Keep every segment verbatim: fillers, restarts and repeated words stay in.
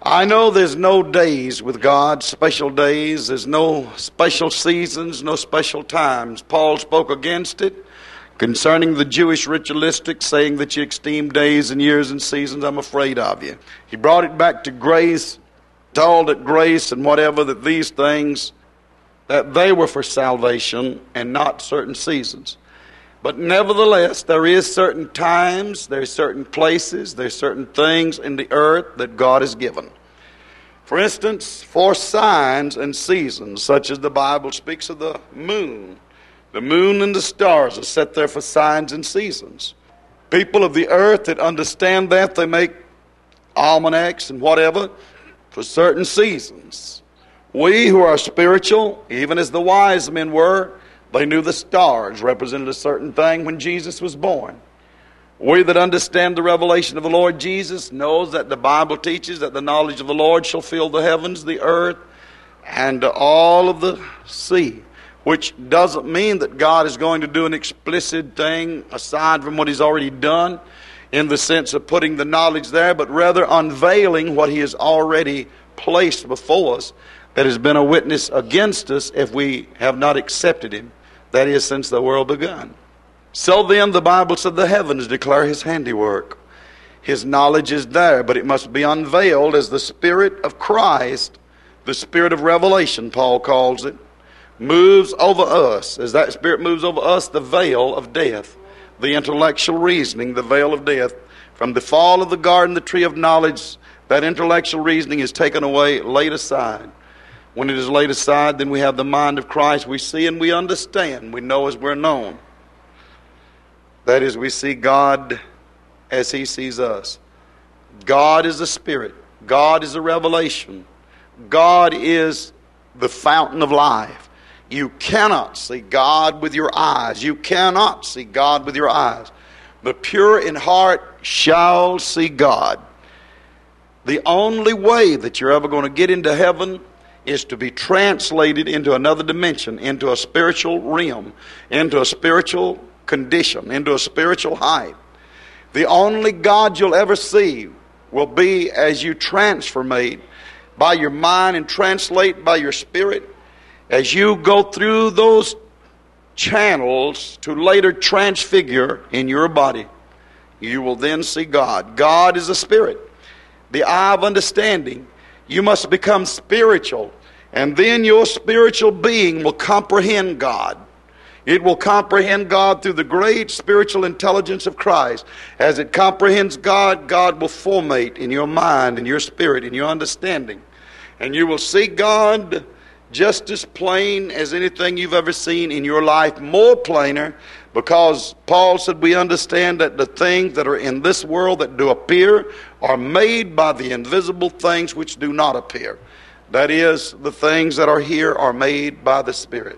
I know there's no days with God, special days. There's no special seasons, no special times. Paul spoke against it concerning the Jewish ritualistic, saying that you esteem days and years and seasons. I'm afraid of you. He brought it back to grace, told it grace and whatever, that these things, that they were for salvation and not certain seasons. But nevertheless, there is certain times, there's certain places, there's certain things in the earth that God has given. For instance, for signs and seasons, such as the Bible speaks of the moon. The moon and the stars are set there for signs and seasons. People of the earth that understand that, they make almanacs and whatever for certain seasons. We who are spiritual, even as the wise men were, they knew the stars represented a certain thing when Jesus was born. We that understand the revelation of the Lord Jesus knows that the Bible teaches that the knowledge of the Lord shall fill the heavens, the earth, and all of the sea. Which doesn't mean that God is going to do an explicit thing aside from what He's already done in the sense of putting the knowledge there, but rather unveiling what He has already placed before us that has been a witness against us if we have not accepted Him. That is, since the world begun. So then, the Bible said the heavens declare His handiwork. His knowledge is there, but it must be unveiled as the Spirit of Christ, the Spirit of revelation, Paul calls it, moves over us. As that Spirit moves over us, the veil of death, the intellectual reasoning, the veil of death. From the fall of the garden, the tree of knowledge, that intellectual reasoning is taken away, laid aside. When it is laid aside, then we have the mind of Christ. We see and we understand. We know as we're known. That is, we see God as He sees us. God is a Spirit. God is a revelation. God is the fountain of life. You cannot see God with your eyes. You cannot see God with your eyes. The pure in heart shall see God. The only way that you're ever going to get into heaven is to be translated into another dimension, into a spiritual realm, into a spiritual condition, into a spiritual height. The only God you'll ever see will be as you transformate by your mind and translate by your spirit. As you go through those channels to later transfigure in your body, you will then see God. God is a spirit, the eye of understanding. You must become spiritual, and then your spiritual being will comprehend God. It will comprehend God through the great spiritual intelligence of Christ. As it comprehends God, God will formate in your mind, in your spirit, in your understanding. And you will see God just as plain as anything you've ever seen in your life, more plainer, because Paul said we understand that the things that are in this world that do appear are made by the invisible things which do not appear. That is, the things that are here are made by the Spirit.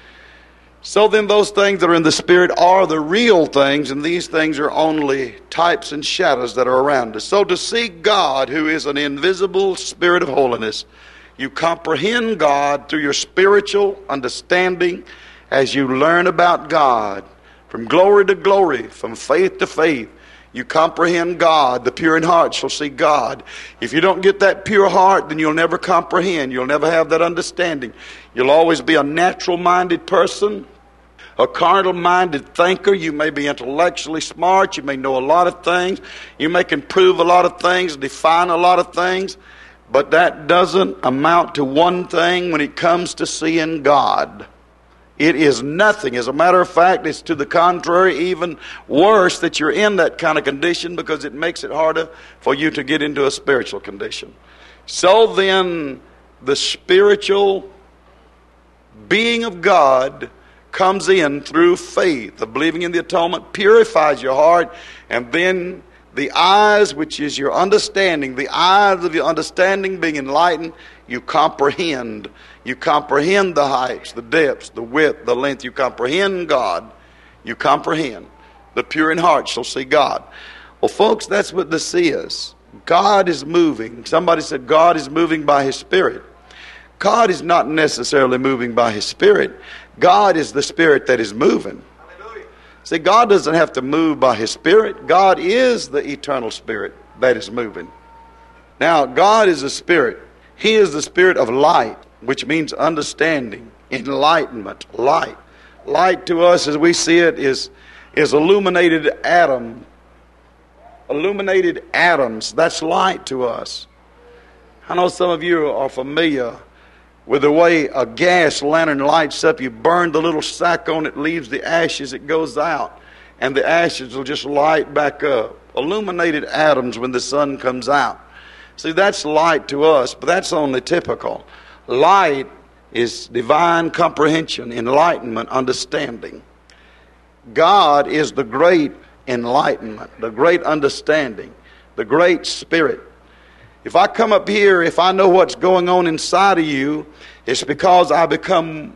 So then those things that are in the Spirit are the real things, and these things are only types and shadows that are around us. So to see God, who is an invisible Spirit of holiness, you comprehend God through your spiritual understanding as you learn about God. From glory to glory, from faith to faith, you comprehend God. The pure in heart shall see God. If you don't get that pure heart, then you'll never comprehend. You'll never have that understanding. You'll always be a natural-minded person, a carnal-minded thinker. You may be intellectually smart. You may know a lot of things. You may can prove a lot of things, define a lot of things. But that doesn't amount to one thing when it comes to seeing God. It is nothing. As a matter of fact, it's to the contrary, even worse that you're in that kind of condition, because it makes it harder for you to get into a spiritual condition. So then, the spiritual being of God comes in through faith. The believing in the atonement purifies your heart, and then the eyes, which is your understanding, the eyes of your understanding being enlightened, you comprehend. You comprehend the heights, the depths, the width, the length. You comprehend God. You comprehend. The pure in heart shall see God. Well, folks, that's what this is. God is moving. Somebody said God is moving by His Spirit. God is not necessarily moving by His Spirit. God is the Spirit that is moving. See, God doesn't have to move by His Spirit. God is the eternal Spirit that is moving. Now, God is a spirit. He is the spirit of light, which means understanding, enlightenment, light. Light to us, as we see it, is, is illuminated atom. Illuminated atoms. That's light to us. I know some of you are familiar with the way a gas lantern lights up. You burn the little sack on it, leaves the ashes, it goes out, and the ashes will just light back up. Illuminated atoms when the sun comes out. See, that's light to us, but that's only typical. Light is divine comprehension, enlightenment, understanding. God is the great enlightenment, the great understanding, the great spirit. If I come up here, if I know what's going on inside of you, it's because I become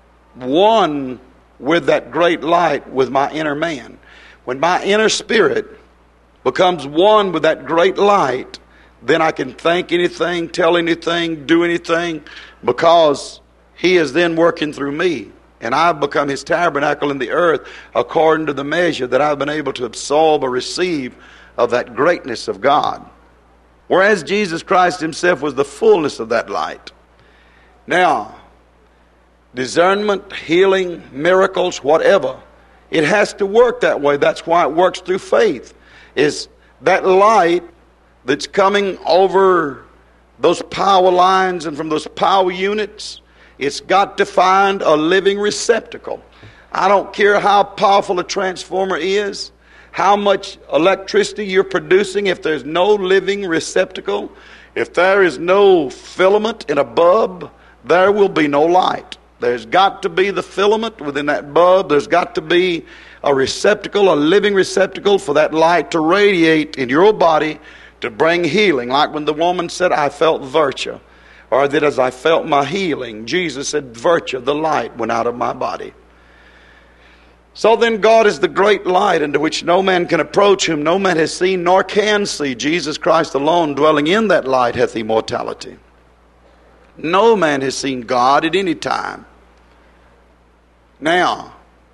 one with that great light, with my inner man. When my inner spirit becomes one with that great light, then I can think anything, tell anything, do anything, because He is then working through me. And I've become His tabernacle in the earth according to the measure that I've been able to absorb or receive of that greatness of God. Whereas Jesus Christ Himself was the fullness of that light. Now, discernment, healing, miracles, whatever, it has to work that way. That's why it works through faith. Is that light that's coming over those power lines and from those power units, it's got to find a living receptacle. I don't care how powerful a transformer is, how much electricity you're producing, if there's no living receptacle, if there is no filament in a bulb, there will be no light. There's got to be the filament within that bulb. There's got to be a receptacle, a living receptacle for that light to radiate in your body to bring healing. Like when the woman said, I felt virtue. Or that as I felt my healing, Jesus said, virtue, the light, went out of my body. So then God is the great light into which no man can approach, whom no man has seen nor can see. Jesus Christ alone, dwelling in that light, hath immortality. No man has seen God at any time. Now,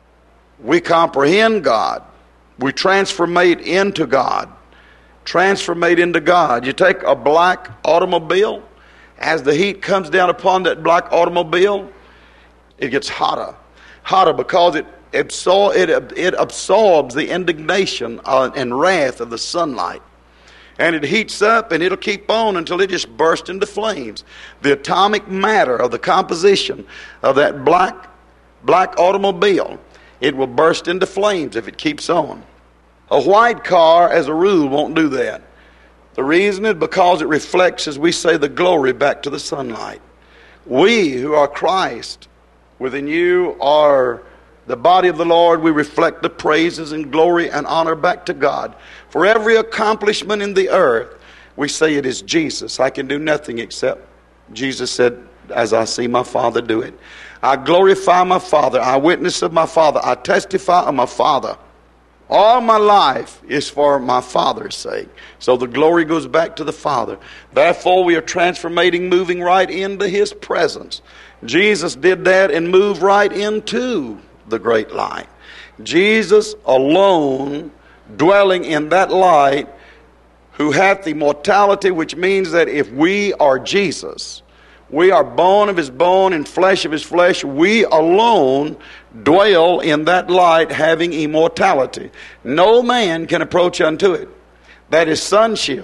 we comprehend God. We transformate into God. Transformate into God. You take a black automobile. As the heat comes down upon that black automobile, it gets hotter. Hotter because it absor- it, it absorbs the indignation and wrath of the sunlight. And it heats up and it'll keep on until it just bursts into flames. The atomic matter of the composition of that black, black automobile, it will burst into flames if it keeps on. A white car, as a rule, won't do that. The reason is because it reflects, as we say, the glory back to the sunlight. We who are Christ, within you are the body of the Lord. We reflect the praises and glory and honor back to God. For every accomplishment in the earth, we say it is Jesus. I can do nothing except, Jesus said, as I see my Father do it. I glorify my Father. I witness of my Father. I testify of my Father. All my life is for my Father's sake. So the glory goes back to the Father. Therefore, we are transformating, moving right into His presence. Jesus did that and moved right into the great light. Jesus alone, dwelling in that light, who hath immortality, which means that if we are Jesus, we are bone of His bone and flesh of His flesh, we alone dwell in that light, having immortality. No man can approach unto it. That is sonship.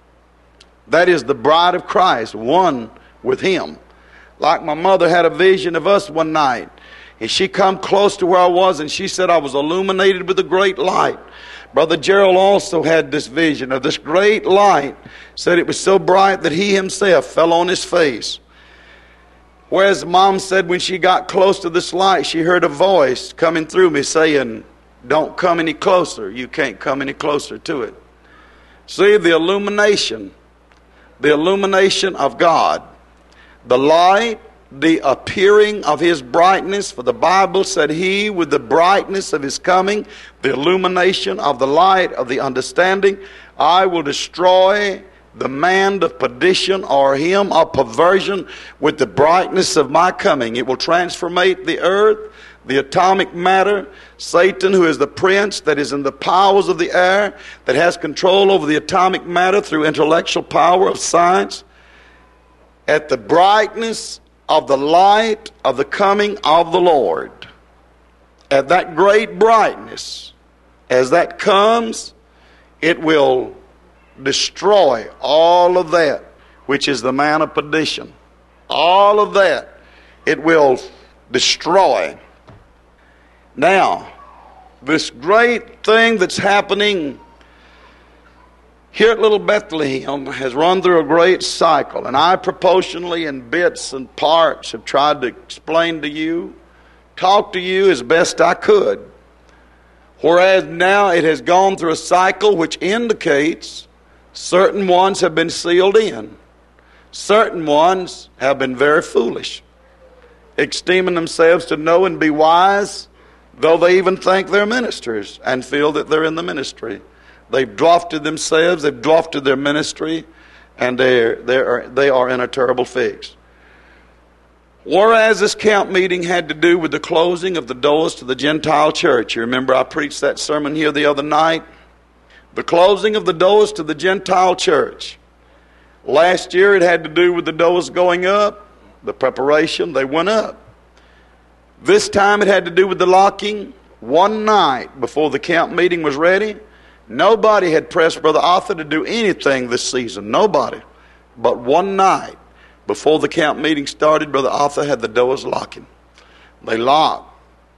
That is the bride of Christ, one with Him. Like my mother had a vision of us one night, and she come close to where I was, and she said I was illuminated with a great light. Brother Gerald also had this vision of this great light. Said it was so bright that he himself fell on his face. Whereas Mom said when she got close to this light, she heard a voice coming through me saying, don't come any closer. You can't come any closer to it. See, the illumination, the illumination of God, the light, the appearing of His brightness, for the Bible said He, with the brightness of His coming, the illumination of the light of the understanding, I will destroy the man of perdition or him of perversion with the brightness of my coming. It will transformate the earth. the atomic matter, Satan, who is the prince that is in the powers of the air, that has control over the atomic matter through intellectual power of science, at the brightness of the light of the coming of the Lord, at that great brightness, as that comes, it will destroy all of that which is the man of perdition. All of that it will destroy. Now, this great thing that's happening here at Little Bethlehem has run through a great cycle, and I proportionally in bits and parts have tried to explain to you, talk to you as best I could. Whereas now it has gone through a cycle which indicates certain ones have been sealed in. Certain ones have been very foolish, esteeming themselves to know and be wise, though they even think they're ministers and feel that they're in the ministry. They've drafted themselves, they've drafted their ministry, and they're, they're, they are in a terrible fix. Whereas this camp meeting had to do with the closing of the doors to the Gentile church. You remember I preached that sermon here the other night? The closing of the doors to the Gentile church. Last year it had to do with the doors going up, the preparation, they went up. This time it had to do with the locking. One night before the camp meeting was ready, nobody had pressed Brother Arthur to do anything this season. Nobody. But one night before the camp meeting started, Brother Arthur had the doors locking. They locked.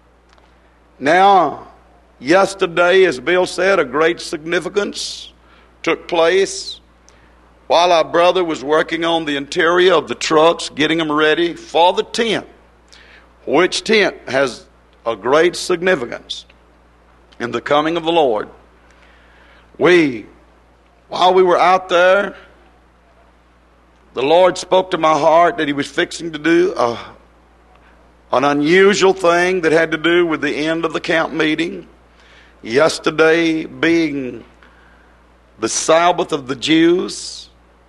Now, yesterday, as Bill said, a great significance took place while our brother was working on the interior of the trucks, getting them ready for the tent, which tent has a great significance in the coming of the Lord. We, while we were out there, the Lord spoke to my heart that He was fixing to do a, an unusual thing that had to do with the end of the camp meeting. Yesterday being the Sabbath of the Jews,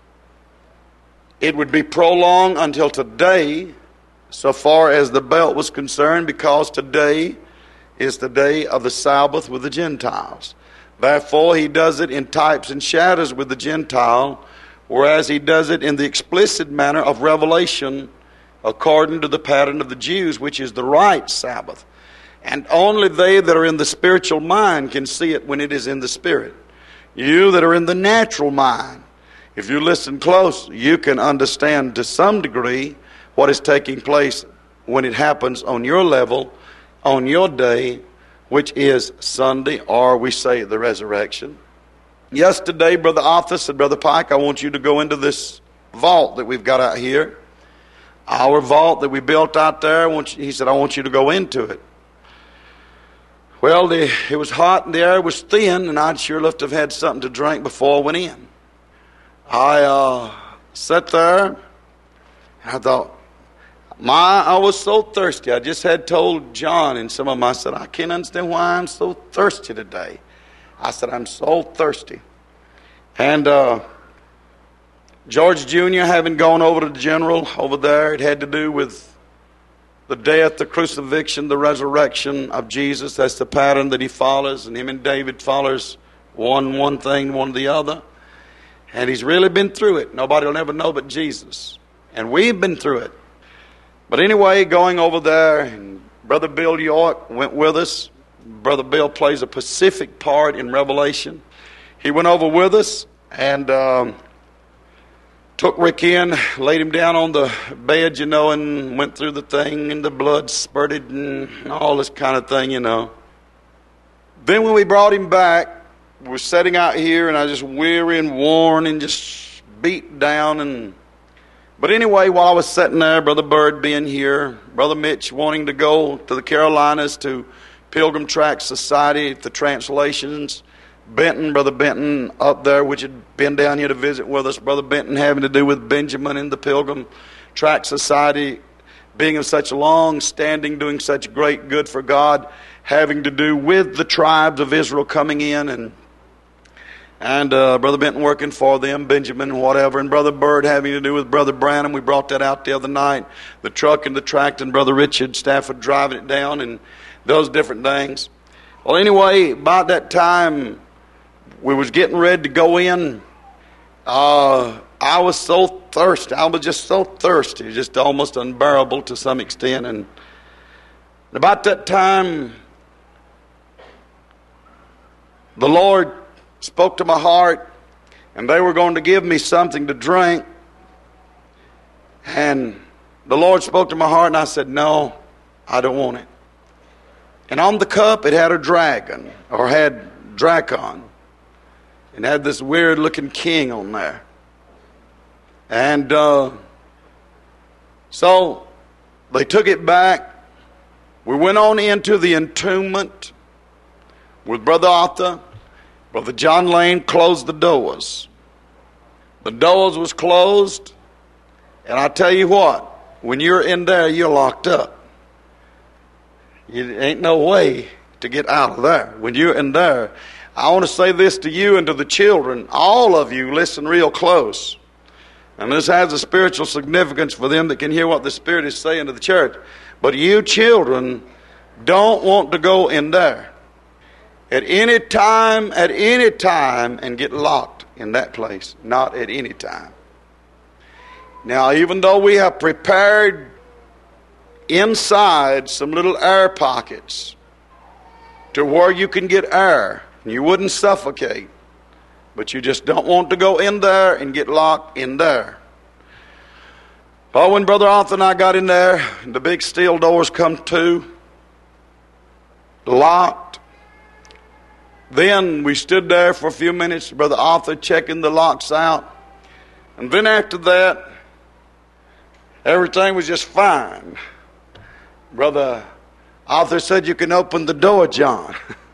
it would be prolonged until today, so far as the belt was concerned, because today is the day of the Sabbath with the Gentiles. Therefore, He does it in types and shadows with the Gentile, whereas He does it in the explicit manner of revelation according to the pattern of the Jews, which is the right Sabbath. And only they that are in the spiritual mind can see it when it is in the spirit. You that are in the natural mind, if you listen close, you can understand to some degree what is taking place when it happens on your level, on your day, which is Sunday, or we say the resurrection. Yesterday, Brother Arthur said, Brother Pike, I want you to go into this vault that we've got out here. Our vault that we built out there, I want you, he said, I want you to go into it. Well, the, it was hot and the air was thin, and I'd sure love to have had something to drink before I went in. I uh, sat there, and I thought, my, I was so thirsty. I just had told John and some of them, I said, I can't understand why I'm so thirsty today. I said, I'm so thirsty. And uh, George Junior having gone over to the general over there, it had to do with the death, the crucifixion, the resurrection of Jesus. That's the pattern that he follows, and him and David follows one one thing, one the other. And he's really been through it. Nobody will ever know but Jesus. And we've been through it. But anyway, going over there, and Brother Bill York went with us. Brother Bill plays a Pacific part in Revelation. He went over with us and um, took Rick in, laid him down on the bed, you know, and went through the thing, and the blood spurted and all this kind of thing, you know. Then when we brought him back, we were sitting out here, and I was just weary and worn and just beat down. And But anyway, while I was sitting there, Brother Bird being here, Brother Mitch wanting to go to the Carolinas to Pilgrim Tract Society, the translations, Benton, Brother Benton up there, which had been down here to visit with us, Brother Benton having to do with Benjamin and the Pilgrim Tract Society, being of such long standing, doing such great good for God, having to do with the tribes of Israel coming in. And And uh, Brother Benton working for them, Benjamin, whatever, and Brother Bird having to do with Brother Branham. We brought that out the other night. The truck and the tractor, and Brother Richard Stafford driving it down, and those different things. Well, anyway, about that time, we was getting ready to go in. Uh, I was so thirsty. I was just so thirsty, just almost unbearable to some extent. And about that time, the Lord spoke to my heart, and they were going to give me something to drink. And the Lord spoke to my heart, and I said, no, I don't want it. And on the cup, it had a dragon, or had Dracon, and had this weird-looking king on there. And uh, so they took it back. We went on into the entombment with Brother Arthur. Brother John Lane closed the doors. The doors was closed, and I tell you what, when you're in there, you're locked up. You ain't no way to get out of there. When you're in there, I want to say this to you and to the children. All of you, listen real close. And this has a spiritual significance for them that can hear what the Spirit is saying to the church. But you children don't want to go in there at any time, at any time, and get locked in that place. Not at any time. Now, even though we have prepared inside some little air pockets to where you can get air, and you wouldn't suffocate, but you just don't want to go in there and get locked in there. But when Brother Arthur and I got in there, and the big steel doors come to, locked, then we stood there for a few minutes, Brother Arthur checking the locks out. And then after that, everything was just fine. Brother Arthur said, you can open the door, John.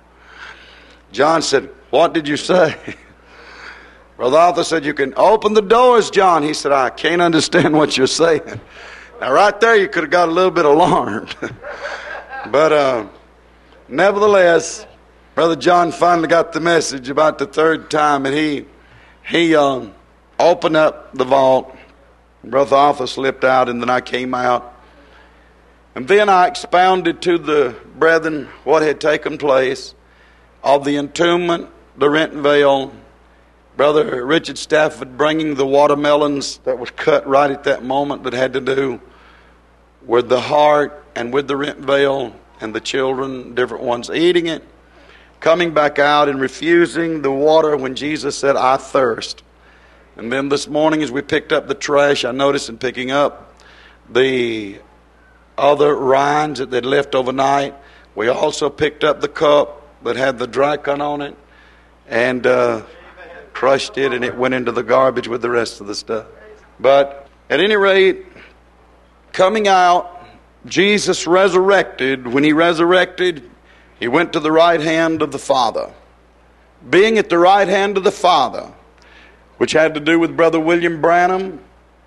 John said, what did you say? Brother Arthur said, you can open the doors, John. He said, I can't understand what you're saying. Now right there you could have got a little bit alarmed. But uh, nevertheless, Brother John finally got the message about the third time, and he he um, opened up the vault. Brother Arthur slipped out, and then I came out. And then I expounded to the brethren what had taken place of the entombment, the rent veil, Brother Richard Stafford bringing the watermelons that was cut right at that moment that had to do with the heart and with the rent veil, and the children, different ones, eating it, coming back out and refusing the water when Jesus said, I thirst. And then this morning as we picked up the trash, I noticed in picking up the other rinds that they'd left overnight, we also picked up the cup that had the Dracon on it, and uh, crushed it, and it went into the garbage with the rest of the stuff. But at any rate, coming out, Jesus resurrected. When he resurrected, he went to the right hand of the Father. Being at the right hand of the Father, which had to do with Brother William Branham,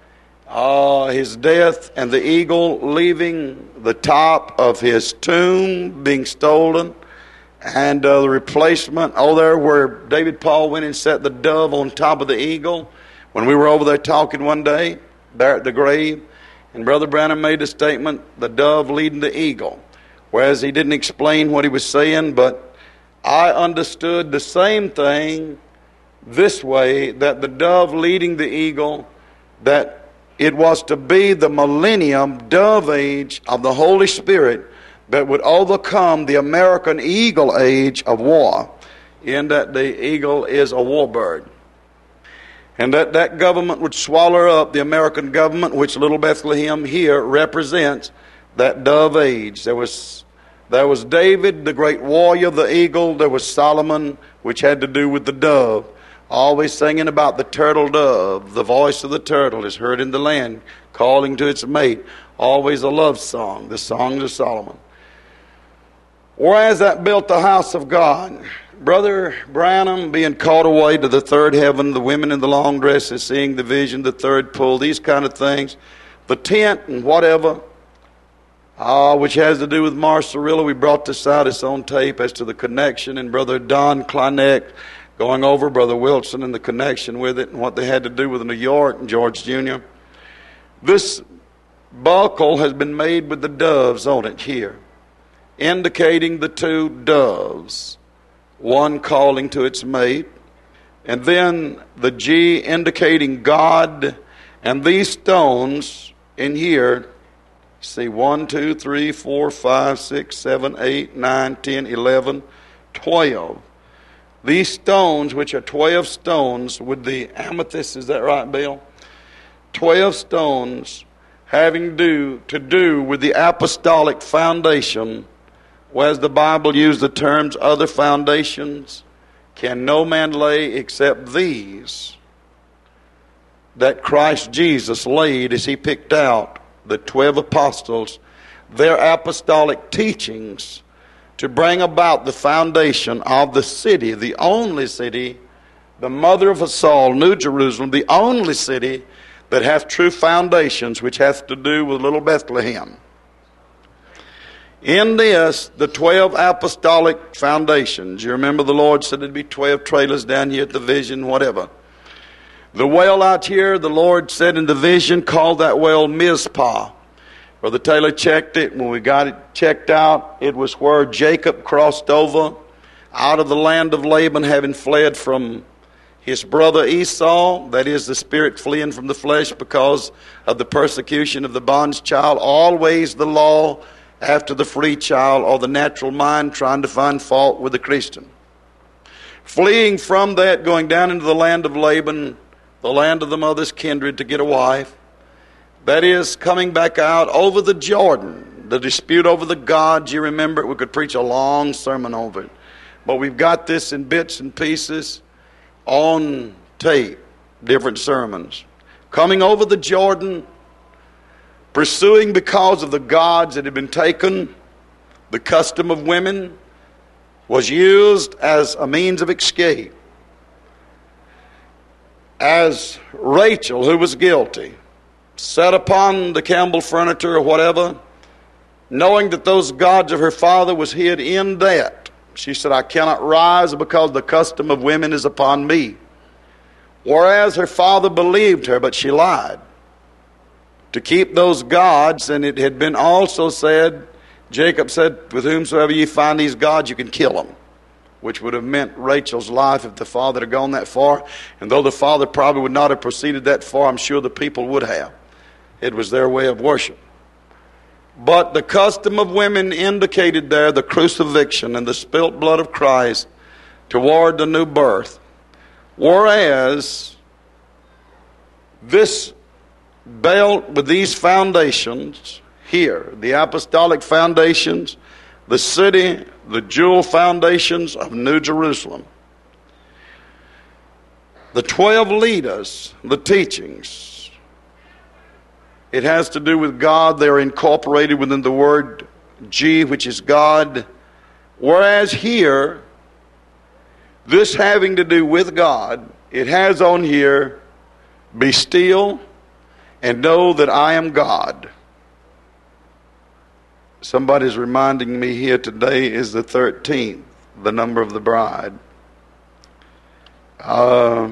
uh, his death, and the eagle leaving the top of his tomb being stolen, and uh, the replacement, oh, there where David Paul went and set the dove on top of the eagle. When we were over there talking one day, there at the grave, and Brother Branham made a statement, the dove leading the eagle. Whereas he didn't explain what he was saying, but I understood the same thing this way, that the dove leading the eagle, that it was to be the millennium dove age of the Holy Spirit that would overcome the American eagle age of war, in that the eagle is a war bird. And that that government would swallow up the American government, which Little Bethlehem here represents that dove age. There was there was David, the great warrior, the eagle. There was Solomon, which had to do with the dove. Always singing about the turtle dove. The voice of the turtle is heard in the land, calling to its mate. Always a love song, the songs of Solomon. Whereas that built the house of God. Brother Branham being caught away to the third heaven, the women in the long dresses seeing the vision, the third pull, these kind of things. The tent and whatever, uh, which has to do with Marcerillo. We brought this out, it's on tape as to the connection. And Brother Don Kleineck going over Brother Wilson and the connection with it and what they had to do with New York and George Junior This buckle has been made with the doves on it here, indicating the two doves, one calling to its mate, and then the G indicating God, and these stones in here, see, one, two, three, four, five, six, seven, eight, nine, ten, eleven, twelve. These stones, which are twelve stones with the amethyst, is that right, Bill? Twelve stones having do, to do with the apostolic foundation, whereas the Bible used the terms other foundations can no man lay except these that Christ Jesus laid as he picked out the twelve apostles, their apostolic teachings to bring about the foundation of the city, the only city, the mother of us all, New Jerusalem, the only city that hath true foundations, which hath to do with little Bethlehem. In this, the twelve apostolic foundations, you remember the Lord said there'd be twelve trailers down here at the vision, whatever. The well out here, the Lord said in the vision, called that well Mizpah. Brother Taylor checked it. When we got it checked out, it was where Jacob crossed over out of the land of Laban, having fled from his brother Esau, that is the spirit fleeing from the flesh because of the persecution of the bond's child. Always the law after the free child, or the natural mind trying to find fault with the Christian. Fleeing from that, going down into the land of Laban, the land of the mother's kindred, to get a wife. That is, coming back out over the Jordan, the dispute over the gods. You remember it, we could preach a long sermon over it. But we've got this in bits and pieces on tape, different sermons. Coming over the Jordan, pursuing because of the gods that had been taken, the custom of women was used as a means of escape. As Rachel, who was guilty, sat upon the Campbell furniture or whatever, knowing that those gods of her father was hid in that, she said, I cannot rise because the custom of women is upon me. Whereas her father believed her, but she lied. To keep those gods, and it had been also said, Jacob said, with whomsoever you find these gods, you can kill them. Which would have meant Rachel's life if the father had gone that far. And though the father probably would not have proceeded that far, I'm sure the people would have. It was their way of worship. But the custom of women indicated there the crucifixion and the spilt blood of Christ toward the new birth. Whereas this belt with these foundations here, the apostolic foundations, the city, the jewel foundations of New Jerusalem, the twelve leaders, the teachings, it has to do with God. They're incorporated within the word G, which is God. Whereas here, this having to do with God, it has on here, be still and know that I am God. Somebody's reminding me here today is the thirteenth, the number of the bride. Uh,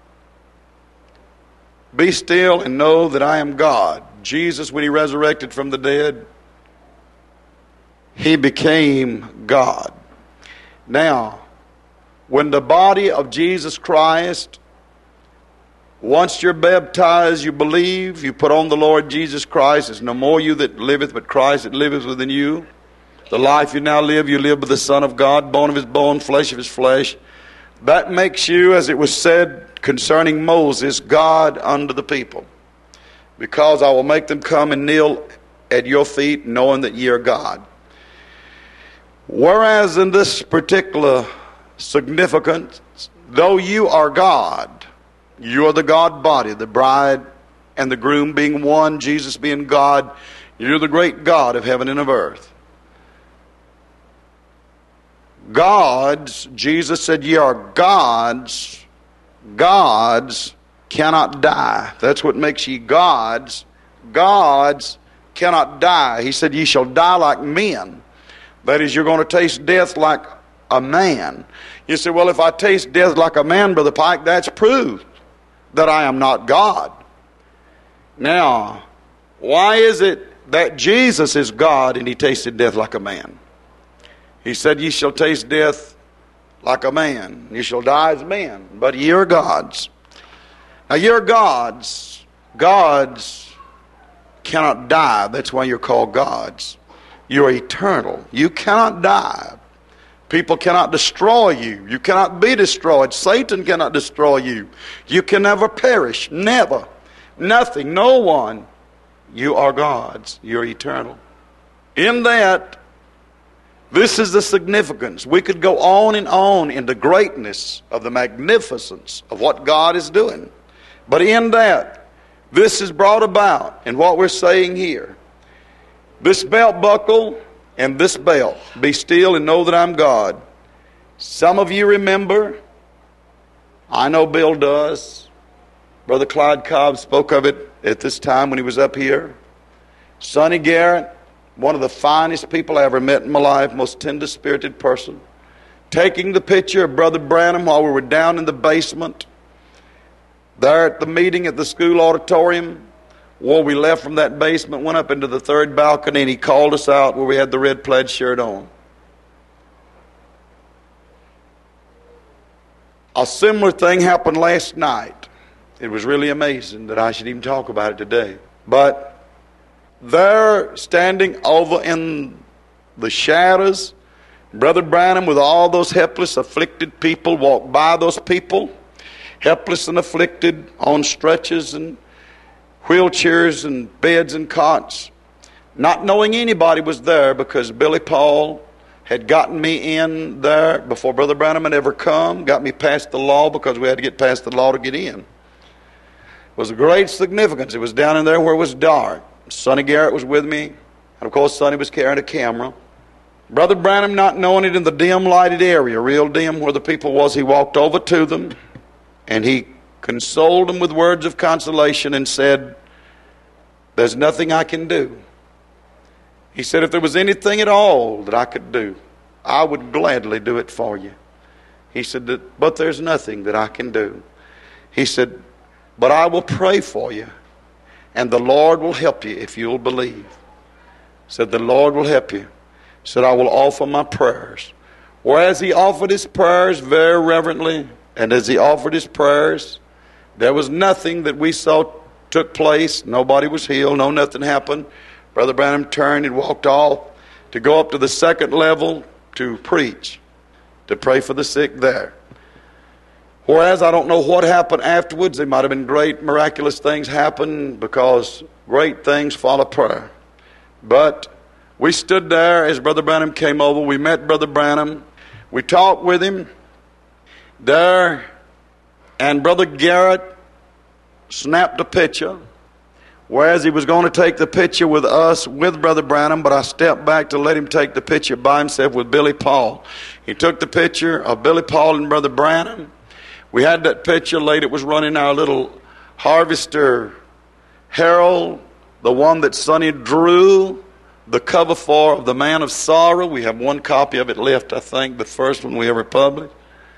be still and know that I am God. Jesus, when he resurrected from the dead, he became God. Now, when the body of Jesus Christ, once you're baptized, you believe, you put on the Lord Jesus Christ. It's no more you that liveth, but Christ that liveth within you. The life you now live, you live with the Son of God, bone of his bone, flesh of his flesh. That makes you, as it was said concerning Moses, God unto the people. Because I will make them come and kneel at your feet, knowing that ye are God. Whereas in this particular significance, though you are God, you are the God body, the bride and the groom being one, Jesus being God. You're the great God of heaven and of earth. Gods, Jesus said, ye are gods. Gods cannot die. That's what makes ye gods. Gods cannot die. He said, ye shall die like men. That is, you're going to taste death like a man. You say, well, if I taste death like a man, Brother Pike, that's proof that I am not God. Now, why is it that Jesus is God and he tasted death like a man? He said, ye shall taste death like a man. You shall die as men, but ye are gods. Now, you're gods. Gods cannot die. That's why you're called gods. You're eternal. You cannot die. People cannot destroy you. You cannot be destroyed. Satan cannot destroy you. You can never perish. Never. Nothing. No one. You are gods. You're eternal. In that, this is the significance. We could go on and on in the greatness of the magnificence of what God is doing. But in that, this is brought about in what we're saying here. This belt buckle and this belt. Be still and know that I'm God. Some of you remember, I know Bill does, Brother Clyde Cobb spoke of it at this time when he was up here. Sonny Garrett, one of the finest people I ever met in my life, most tender-spirited person, taking the picture of Brother Branham while we were down in the basement, there at the meeting at the school auditorium. Well, we left from that basement, went up into the third balcony, and he called us out where we had the red plaid shirt on. A similar thing happened last night. It was really amazing that I should even talk about it today. But there, standing over in the shadows, Brother Branham with all those helpless, afflicted people walked by those people, helpless and afflicted, on stretchers and wheelchairs and beds and cots, not knowing anybody was there, because Billy Paul had gotten me in there before Brother Branham had ever come, got me past the law, because we had to get past the law to get in. It was a great significance. It was down in there where it was dark. Sonny Garrett was with me, and of course Sonny was carrying a camera. Brother Branham, not knowing it, in the dim lighted area, real dim where the people was, he walked over to them and he consoled them with words of consolation and said, there's nothing I can do. He said, if there was anything at all that I could do, I would gladly do it for you. He said, but there's nothing that I can do. He said, but I will pray for you, and the Lord will help you if you'll believe. Said, the Lord will help you. Said, I will offer my prayers. Whereas he offered his prayers very reverently, and as he offered his prayers, there was nothing that we saw took place. Nobody was healed. No, nothing happened. Brother Branham turned and walked off to go up to the second level to preach, to pray for the sick there. Whereas I don't know what happened afterwards. There might have been great miraculous things happen, because great things follow prayer. But we stood there as Brother Branham came over. We met Brother Branham. We talked with him there, and Brother Garrett snapped a picture, whereas he was going to take the picture with us, with Brother Branham, but I stepped back to let him take the picture by himself with Billy Paul. He took the picture of Billy Paul and Brother Branham. We had that picture laid. It was running our little Harvester Herald, the one that Sonny drew the cover for, of The Man of Sorrow. We have one copy of it left, I think, the first one we ever published.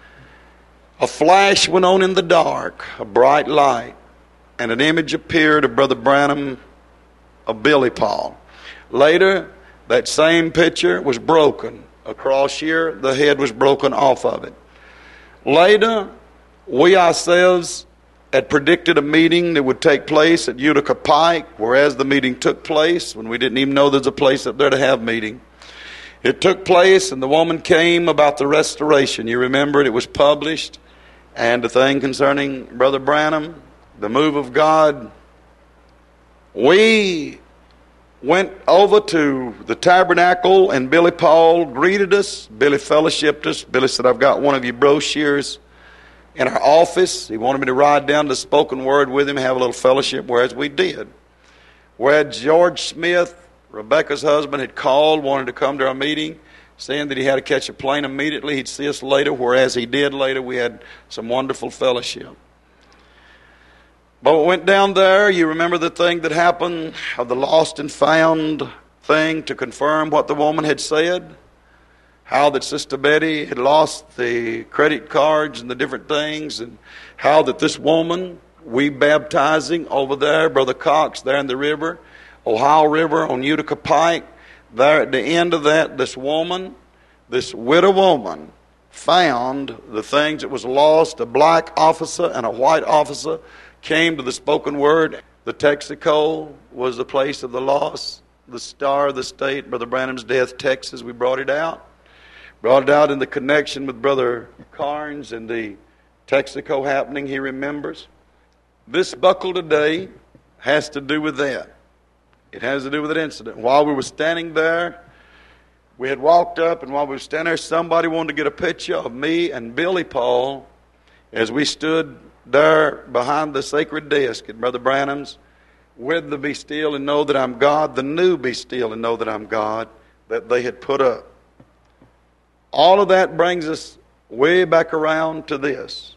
A flash went on in the dark, a bright light, and an image appeared of Brother Branham, of Billy Paul. Later, that same picture was broken. Across here, the head was broken off of it. Later, we ourselves had predicted a meeting that would take place at Utica Pike, whereas the meeting took place when we didn't even know there's a place up there to have meeting. It took place, and the woman came about the restoration. You remember it, it was published. And the thing concerning Brother Branham, the move of God, we went over to the tabernacle, and Billy Paul greeted us. Billy fellowshipped us. Billy said, I've got one of your brochures in our office. He wanted me to ride down to spoken word with him, have a little fellowship, whereas we did. Whereas George Smith, Rebecca's husband, had called, wanted to come to our meeting, saying that he had to catch a plane immediately. He'd see us later, whereas he did later. We had some wonderful fellowship. But we went down there. You remember the thing that happened of the lost and found thing, to confirm what the woman had said? how that Sister Betty had lost the credit cards and the different things, and how that this woman, we baptizing over there, Brother Cox, there in the river, Ohio River on Utica Pike, there at the end of that, this woman, this widow woman, found the things that was lost. A black officer and a white officer came to the spoken word. The Texaco was the place of the loss. The star of the state, Brother Branham's death, Texas, we brought it out. Brought it out in the connection with Brother Carnes and the Texaco happening, he remembers. This buckle today has to do with that. It has to do with that incident. While we were standing there, we had walked up, and while we were standing there, somebody wanted to get a picture of me and Billy Paul as we stood there behind the sacred desk at Brother Branham's with the Be Still and Know That I'm God, the new Be Still and Know That I'm God that they had put up. All of that brings us way back around to this.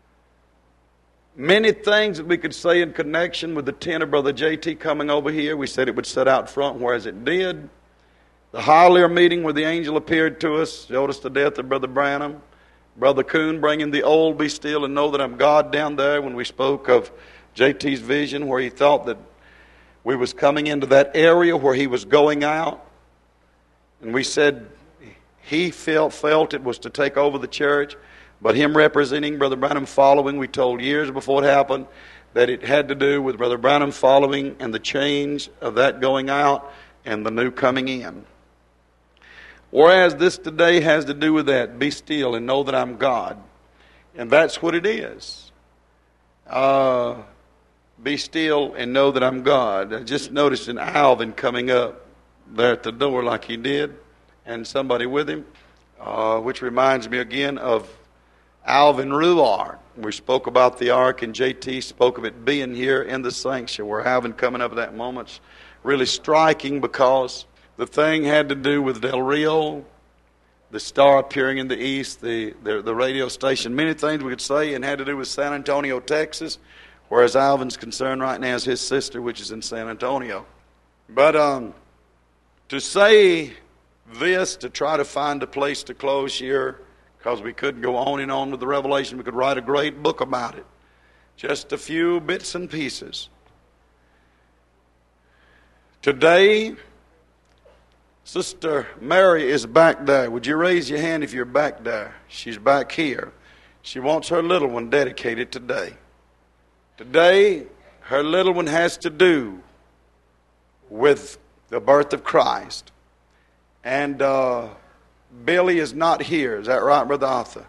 Many things that we could say in connection with the tent of Brother J T coming over here. We said it would set out front, whereas it did. The Highlier meeting where the angel appeared to us, showed us the death of Brother Branham. Brother Coon bringing the old Be Still and Know That I'm God down there when we spoke of J T's vision, where he thought that we was coming into that area where he was going out. And we said he felt, felt it was to take over the church, but him representing Brother Branham following, we told years before it happened that it had to do with Brother Branham following and the change of that going out and the new coming in. Whereas this today has to do with that, be still and know that I'm God. And that's what it is. Uh, be still and know that I'm God. I just noticed an Alvin coming up there at the door like he did, and somebody with him, uh, which reminds me again of Alvin Ruar. We spoke about the ark, and J T spoke of it being here in the sanctuary. Alvin coming up at that moment's really striking, because the thing had to do with Del Rio, the star appearing in the east, the, the, the radio station, many things we could say, and had to do with San Antonio, Texas, whereas Alvin's concerned right now is his sister, which is in San Antonio. But um, to say this, to try to find a place to close here, because we couldn't go on and on with the revelation, we could write a great book about it. Just a few bits and pieces. Today, Sister Mary is back there. Would you raise your hand if you're back there? She's back here. She wants her little one dedicated today. Today, her little one has to do with the birth of Christ. And uh, Billy is not here. Is that right, Brother Arthur?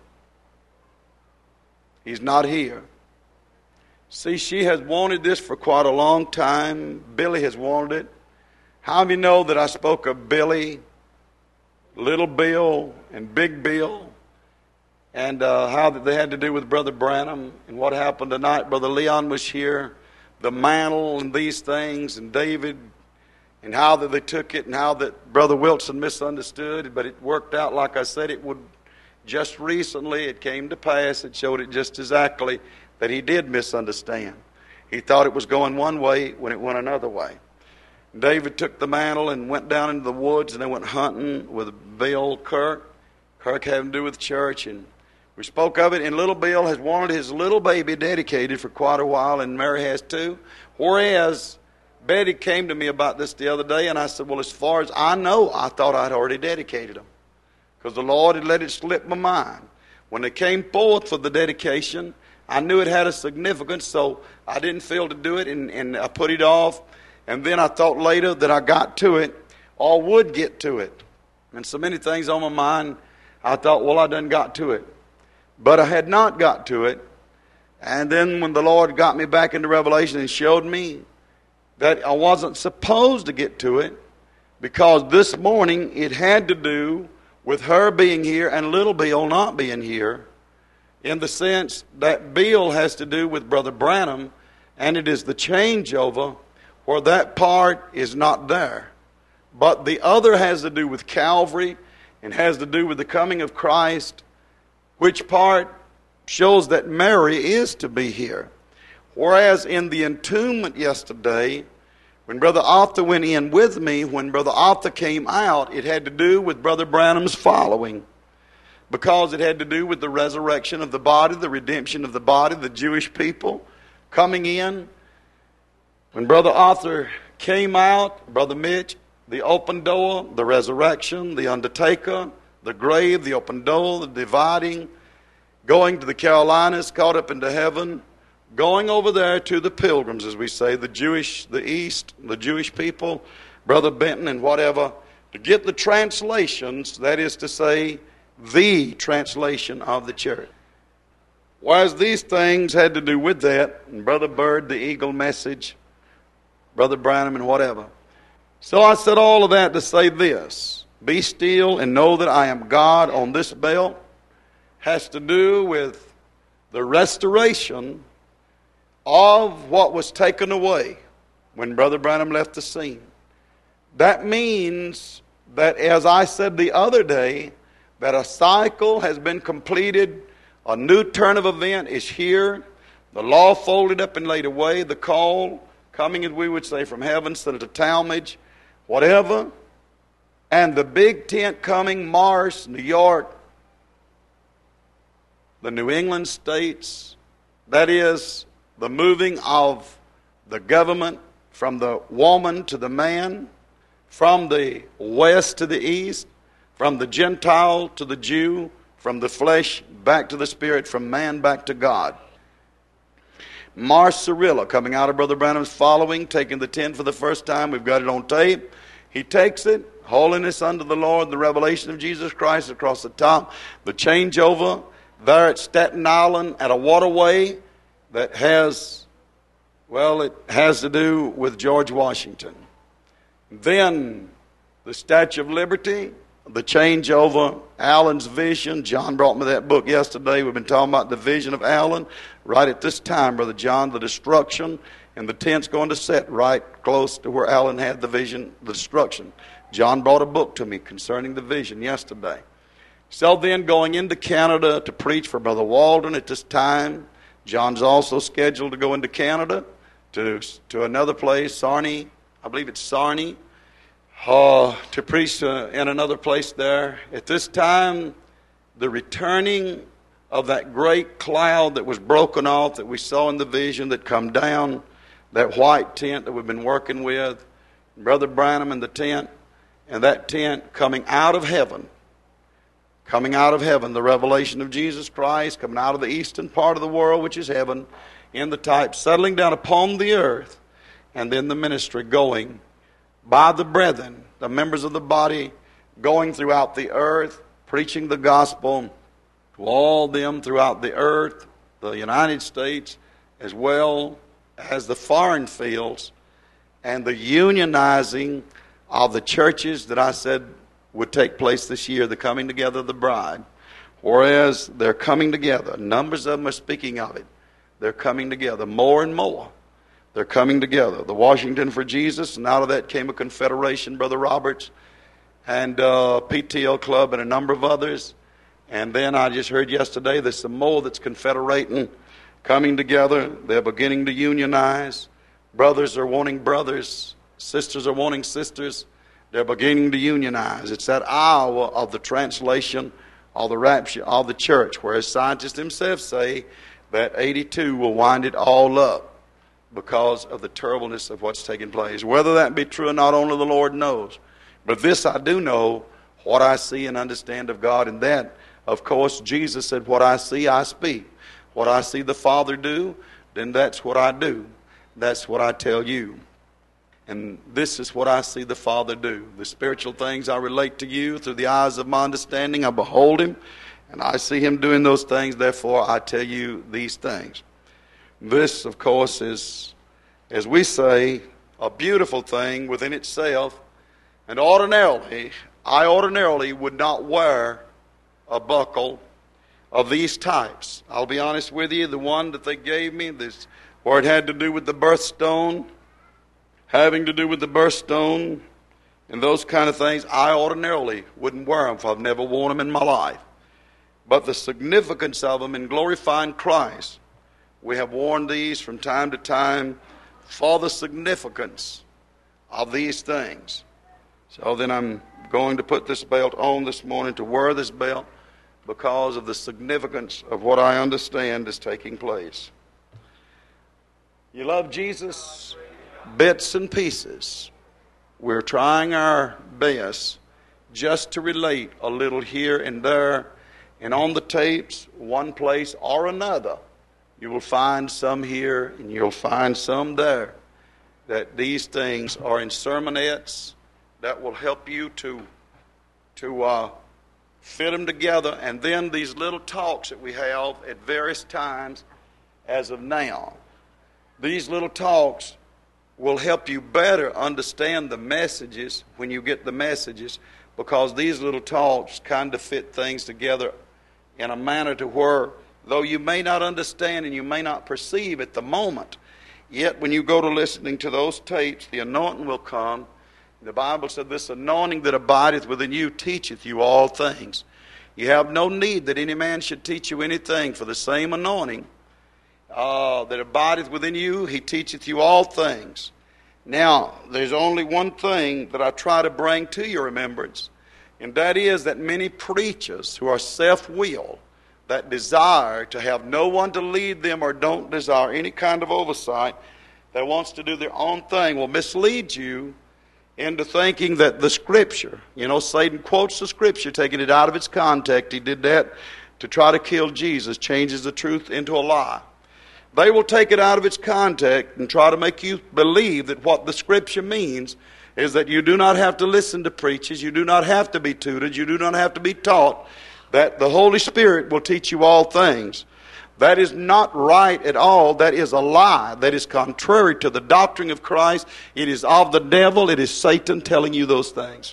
He's not here. See, she has wanted this for quite a long time. Billy has wanted it. How many know that I spoke of Billy, Little Bill, and Big Bill, and uh, how that they had to do with Brother Branham, and what happened tonight? Brother Leon was here, the mantle and these things, and David, and how that they took it, and how that Brother Wilson misunderstood, but it worked out like I said it would. Just recently it came to pass. It showed it just exactly that he did misunderstand. He thought it was going one way when it went another way. David took the mantle and went down into the woods, and they went hunting with Bill Kirk. Kirk having to do with church, and we spoke of it, and little Bill has wanted his little baby dedicated for quite a while, and Mary has too. Whereas Betty came to me about this the other day, and I said, well, as far as I know, I thought I'd already dedicated them, because the Lord had let it slip my mind. When they came forth for the dedication, I knew it had a significance, so I didn't feel to do it, and, and I put it off. And then I thought later that I got to it, or would get to it. And so many things on my mind, I thought, well, I done got to it. But I had not got to it. And then when the Lord got me back into Revelation and showed me that I wasn't supposed to get to it, because this morning it had to do with her being here and little Bill not being here, in the sense that Bill has to do with Brother Branham, and it is the changeover where that part is not there. But the other has to do with Calvary and has to do with the coming of Christ, which part shows that Mary is to be here. Whereas in the entombment yesterday, When Brother Arthur went in with me, when Brother Arthur came out, it had to do with Brother Branham's following. Because it had to do with the resurrection of the body, the redemption of the body, the Jewish people coming in. When Brother Arthur came out, Brother Mitch, the open door, the resurrection, the undertaker, the grave, the open door, the dividing, going to the Carolinas, caught up into heaven, going over there to the pilgrims, as we say, the Jewish, the East, the Jewish people, Brother Benton and whatever, to get the translations, that is to say, the translation of the church. Whereas these things had to do with that, and Brother Bird, the Eagle message, Brother Branham and whatever. So I said all of that to say this: be still and know that I am God on this belt, has to do with the restoration of what was taken away when Brother Branham left the scene. That means that, as I said the other day, that a cycle has been completed, a new turn of event is here, the law folded up and laid away, the call coming, as we would say, from heaven, instead of the Talmage, whatever, and the big tent coming, Mars, New York, the New England states, that is, the moving of the government from the woman to the man, from the west to the east, from the Gentile to the Jew, from the flesh back to the spirit, from man back to God. Mars Cyrilla coming out of Brother Branham's following, taking the tent for the first time. We've got it on tape. He takes it, holiness unto the Lord, the revelation of Jesus Christ across the top, the changeover there at Staten Island at a waterway that has, well, it has to do with George Washington. Then the Statue of Liberty, the changeover, Allen's vision. John brought me that book yesterday. We've been talking about the vision of Allen. Right at this time, Brother John, the destruction, and the tent's going to set right close to where Allen had the vision, the destruction. John brought a book to me concerning the vision yesterday. So then going into Canada to preach for Brother Walden at this time. John's also scheduled to go into Canada to, to another place, Sarnie, I believe it's Sarnie, uh, to preach uh, in another place there. At this time, the returning of that great cloud that was broken off that we saw in the vision that come down, that white tent that we've been working with, Brother Branham in the tent, and that tent coming out of heaven, coming out of heaven, the revelation of Jesus Christ, coming out of the eastern part of the world, which is heaven, in the type, settling down upon the earth, and then the ministry going by the brethren, the members of the body, going throughout the earth, preaching the gospel to all them throughout the earth, the United States, as well as the foreign fields, and the unionizing of the churches that I said would take place this year, the coming together of the bride. Whereas they're coming together, numbers of them are speaking of it. They're coming together more and more. They're coming together. The Washington for Jesus, and out of that came a confederation, Brother Roberts, and uh, P T L Club, and a number of others. And then I just heard yesterday there's some more that's confederating, coming together. They're beginning to unionize. Brothers are wanting brothers. Sisters are wanting sisters. They're beginning to unionize. It's that hour of the translation of the rapture of the church, whereas scientists themselves say that eighty-two will wind it all up because of the terribleness of what's taking place. Whether that be true or not, only the Lord knows. But this I do know, what I see and understand of God, and that, of course, Jesus said, what I see, I speak. What I see the Father do, then that's what I do. That's what I tell you. And this is what I see the Father do. The spiritual things I relate to you through the eyes of my understanding. I behold Him, and I see Him doing those things. Therefore, I tell you these things. This, of course, is, as we say, a beautiful thing within itself. And ordinarily, I ordinarily would not wear a buckle of these types. I'll be honest with you, the one that they gave me, this, where it had to do with the birthstone, having to do with the birthstone and those kind of things, I ordinarily wouldn't wear them, for I've never worn them in my life. But the significance of them in glorifying Christ, we have worn these from time to time for the significance of these things. So then I'm going to put this belt on this morning, to wear this belt, because of the significance of what I understand is taking place. You love Jesus? Bits and pieces. We're trying our best just to relate a little here and there. And on the tapes, one place or another, you will find some here and you'll find some there. That these things are in sermonettes that will help you to, to uh, fit them together. And then these little talks that we have at various times as of now. These little talks will help you better understand the messages when you get the messages, because these little talks kind of fit things together in a manner to where, though you may not understand and you may not perceive at the moment, yet when you go to listening to those tapes, the anointing will come. The Bible said, this anointing that abideth within you teacheth you all things. You have no need that any man should teach you anything, for the same anointing uh, that abideth within you, he teacheth you all things. Now, there's only one thing that I try to bring to your remembrance, and that is that many preachers who are self-willed, that desire to have no one to lead them or don't desire any kind of oversight, that wants to do their own thing, will mislead you into thinking that the Scripture, you know, Satan quotes the Scripture, taking it out of its context. He did that to try to kill Jesus, changes the truth into a lie. They will take it out of its context and try to make you believe that what the Scripture means is that you do not have to listen to preachers, you do not have to be tutored, you do not have to be taught, that the Holy Spirit will teach you all things. That is not right at all. That is a lie. That is contrary to the doctrine of Christ. It is of the devil. It is Satan telling you those things.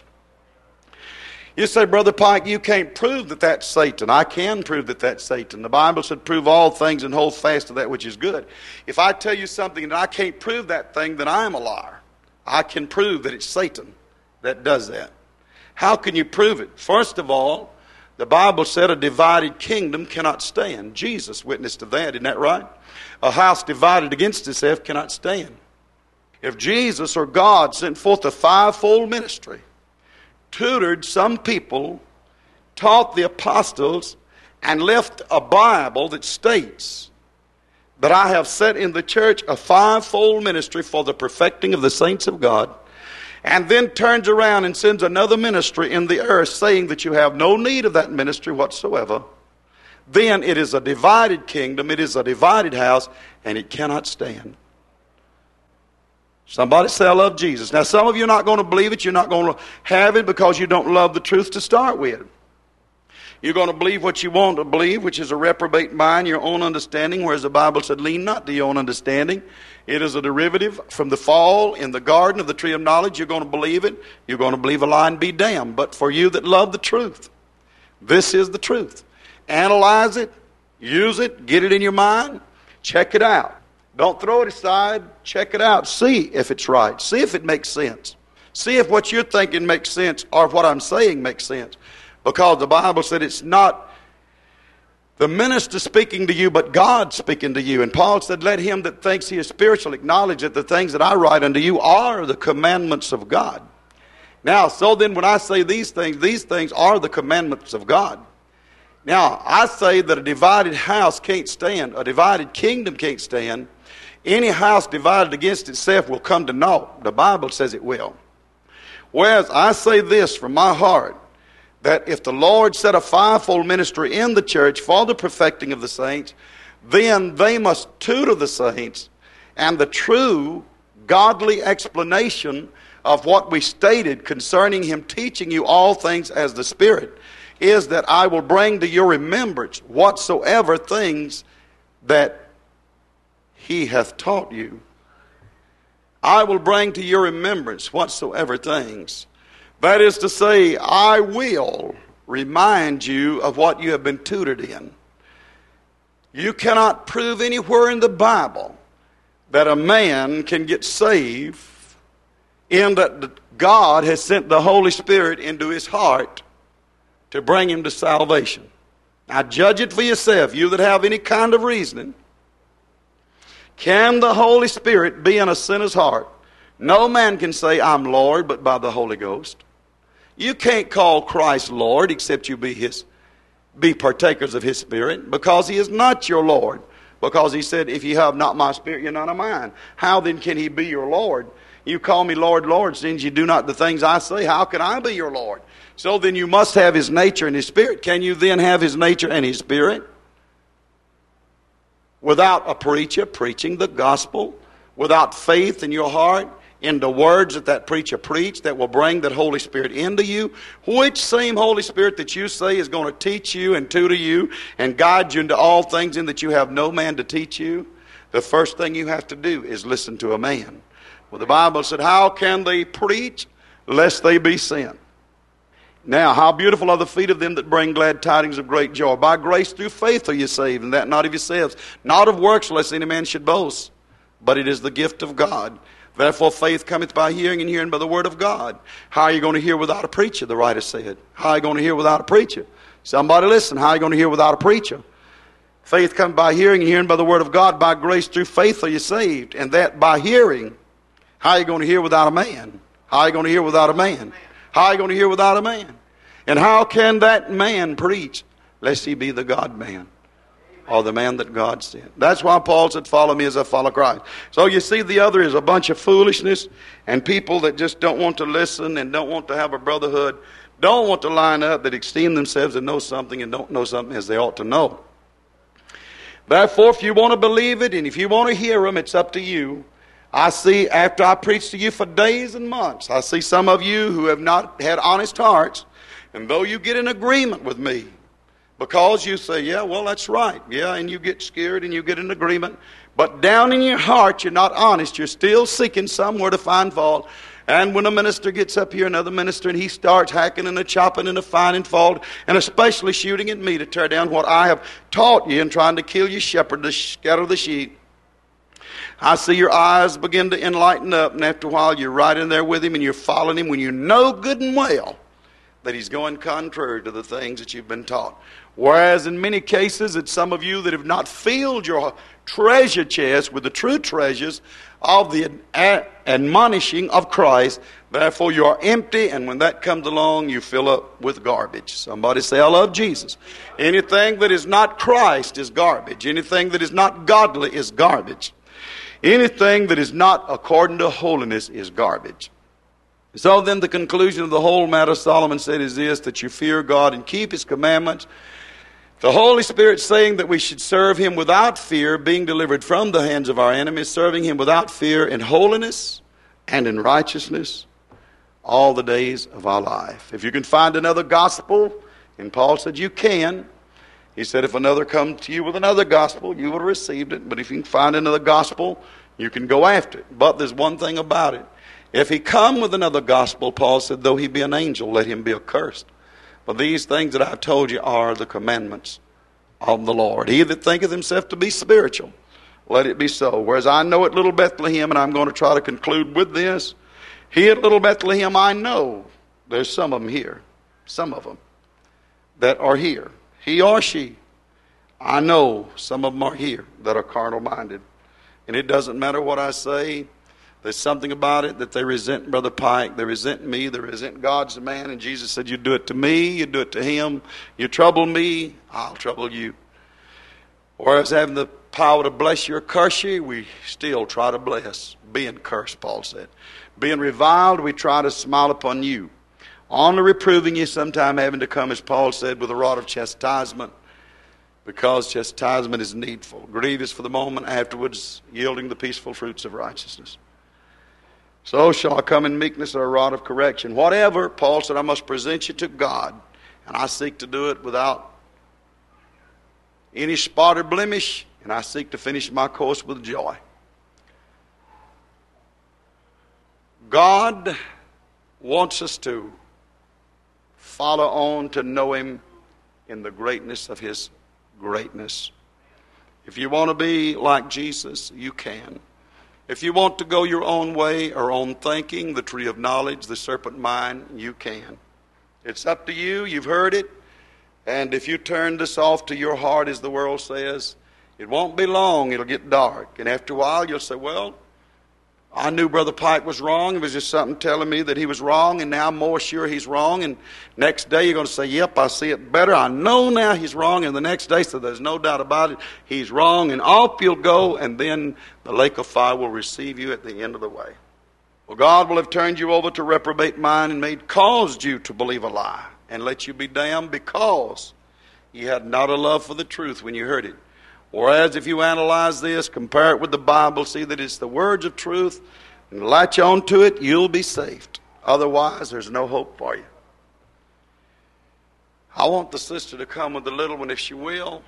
You say, Brother Pike, you can't prove that that's Satan. I can prove that that's Satan. The Bible said, prove all things and hold fast to that which is good. If I tell you something and I can't prove that thing, then I am a liar. I can prove that it's Satan that does that. How can you prove it? First of all, the Bible said a divided kingdom cannot stand. Jesus witnessed to that, isn't that right? A house divided against itself cannot stand. If Jesus or God sent forth a fivefold ministry, tutored some people, taught the apostles, and left a Bible that states that I have set in the church a fivefold ministry for the perfecting of the saints of God, and then turns around and sends another ministry in the earth saying that you have no need of that ministry whatsoever, then it is a divided kingdom, it is a divided house, and it cannot stand. Somebody say, I love Jesus. Now, some of you are not going to believe it. You're not going to have it because you don't love the truth to start with. You're going to believe what you want to believe, which is a reprobate mind, your own understanding, whereas the Bible said, lean not to your own understanding. It is a derivative from the fall in the garden of the tree of knowledge. You're going to believe it. You're going to believe a lie and be damned. But for you that love the truth, this is the truth. Analyze it, use it, get it in your mind, check it out. Don't throw it aside. Check it out. See if it's right. See if it makes sense. See if what you're thinking makes sense or what I'm saying makes sense. Because the Bible said it's not the minister speaking to you, but God speaking to you. And Paul said, let him that thinks he is spiritual acknowledge that the things that I write unto you are the commandments of God. Now, so then when I say these things, these things are the commandments of God. Now, I say that a divided house can't stand. A divided kingdom can't stand. Any house divided against itself will come to naught. The Bible says it will. Whereas I say this from my heart, that if the Lord set a fivefold ministry in the church for the perfecting of the saints, then they must tutor the saints, and the true godly explanation of what we stated concerning him teaching you all things as the Spirit is that I will bring to your remembrance whatsoever things that he hath taught you. I will bring to your remembrance whatsoever things. That is to say, I will remind you of what you have been tutored in. You cannot prove anywhere in the Bible that a man can get saved in that God has sent the Holy Spirit into his heart to bring him to salvation. Now judge it for yourself, you that have any kind of reasoning. Can the Holy Spirit be in a sinner's heart No man can say, I'm Lord, but by the Holy Ghost. You can't call Christ Lord except you be his, be partakers of his Spirit, because he is not your Lord. Because he said, if you have not my Spirit, you're none of mine. How then can he be your Lord? You call me Lord, Lord, since you do not the things I say. How can I be your Lord? So then you must have his nature and his Spirit. Can you then have his nature and his Spirit without a preacher preaching the gospel, without faith in your heart in the words that that preacher preached that will bring that Holy Spirit into you? Which same Holy Spirit that you say is going to teach you and tutor you and guide you into all things, in that you have no man to teach you? The first thing you have to do is listen to a man. Well, the Bible said, how can they preach lest they be sent? Now, how beautiful are the feet of them that bring glad tidings of great joy. By grace through faith are you saved, and that not of yourselves, not of works, lest any man should boast. But it is the gift of God. Therefore faith cometh by hearing, and hearing by the word of God. How are you going to hear without a preacher, the writer said? How are you going to hear without a preacher? Somebody listen, how are you going to hear without a preacher? Faith cometh by hearing, and hearing by the word of God. By grace through faith are you saved, and that by hearing. How are you going to hear without a man? How are you going to hear without a man? How are you going to hear without a man? And how can that man preach lest he be the God-man, or the man that God sent? That's why Paul said, follow me as I follow Christ. So you see, the other is a bunch of foolishness, and people that just don't want to listen and don't want to have a brotherhood, don't want to line up, that esteem themselves and know something and don't know something as they ought to know. Therefore, if you want to believe it and if you want to hear them, it's up to you. I see, after I preached to you for days and months, I see some of you who have not had honest hearts, and though you get in agreement with me, because you say, yeah, well, that's right. Yeah, and you get scared and you get in agreement. But down in your heart, you're not honest. You're still seeking somewhere to find fault. And when a minister gets up here, another minister, and he starts hacking and a chopping and a finding fault, and especially shooting at me to tear down what I have taught you and trying to kill you shepherd to scatter the sheep, I see your eyes begin to enlighten up, and after a while you're right in there with him and you're following him when you know good and well that he's going contrary to the things that you've been taught. Whereas in many cases, it's some of you that have not filled your treasure chest with the true treasures of the admonishing of Christ. Therefore, you are empty, and when that comes along, you fill up with garbage. Somebody say, I love Jesus. Anything that is not Christ is garbage. Anything that is not godly is garbage. Anything that is not according to holiness is garbage. So then the conclusion of the whole matter, Solomon said, is this, that you fear God and keep his commandments. The Holy Spirit saying that we should serve him without fear, being delivered from the hands of our enemies, serving him without fear in holiness and in righteousness all the days of our life. If you can find another gospel, and Paul said you can. He said if another come to you with another gospel, you would have received it. But if you can find another gospel, you can go after it. But there's one thing about it. If he come with another gospel, Paul said, though he be an angel, let him be accursed. But these things that I've told you are the commandments of the Lord. He that thinketh himself to be spiritual, let it be so. Whereas I know at Little Bethlehem, and I'm going to try to conclude with this, he at Little Bethlehem, I know there's some of them here, some of them that are here. He or she, I know some of them are here that are carnal-minded. And it doesn't matter what I say. There's something about it that they resent Brother Pike. They resent me. They resent God's man. And Jesus said, you do it to me. You do it to him. You trouble me. I'll trouble you. Whereas having the power to bless you or curse you, we still try to bless. Being cursed, Paul said. Being reviled, we try to smile upon you. Only reproving you, sometime having to come, as Paul said, with a rod of chastisement. Because chastisement is needful. Grievous for the moment, afterwards yielding the peaceful fruits of righteousness. So shall I come in meekness or a rod of correction. Whatever, Paul said, I must present you to God. And I seek to do it without any spot or blemish. And I seek to finish my course with joy. God wants us to follow on to know him in the greatness of his greatness. If you want to be like Jesus, you can. If you want to go your own way or own thinking, the tree of knowledge, the serpent mind, you can. It's up to you. You've heard it. And if you turn this off to your heart, as the world says, it won't be long. It'll get dark. And after a while, you'll say, well, I knew Brother Pike was wrong. It was just something telling me that he was wrong, and now I'm more sure he's wrong. And next day you're going to say, yep, I see it better. I know now he's wrong. And the next day, so there's no doubt about it, he's wrong. And off you'll go, and then the lake of fire will receive you at the end of the way. Well, God will have turned you over to reprobate mind and made caused you to believe a lie and let you be damned because you had not a love for the truth when you heard it. Whereas if you analyze this, compare it with the Bible, see that it's the words of truth, and latch on to it, you'll be saved. Otherwise, there's no hope for you. I want the sister to come with the little one if she will.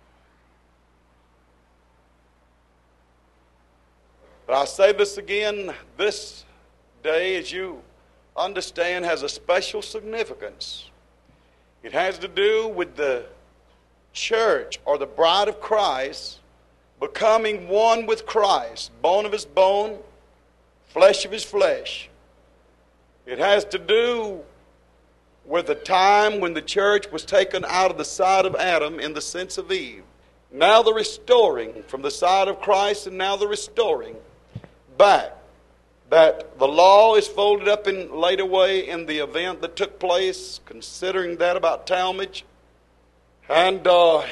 But I'll say this again, this day, as you understand, has a special significance. It has to do with the church or the bride of Christ becoming one with Christ, bone of his bone, flesh of his flesh. It has to do with the time when the church was taken out of the side of Adam in the sense of Eve. Now the restoring from the side of Christ, and now the restoring back. That the law is folded up and laid away in the event that took place, considering that about Talmage and uh,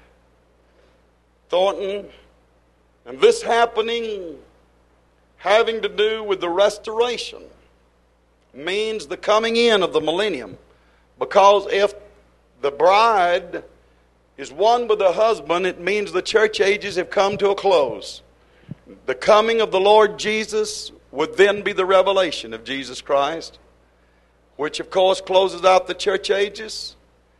Thornton, and this happening having to do with the restoration means the coming in of the millennium, because if the bride is one with the husband, it means the church ages have come to a close. The coming of the Lord Jesus would then be the revelation of Jesus Christ, which of course closes out the church ages.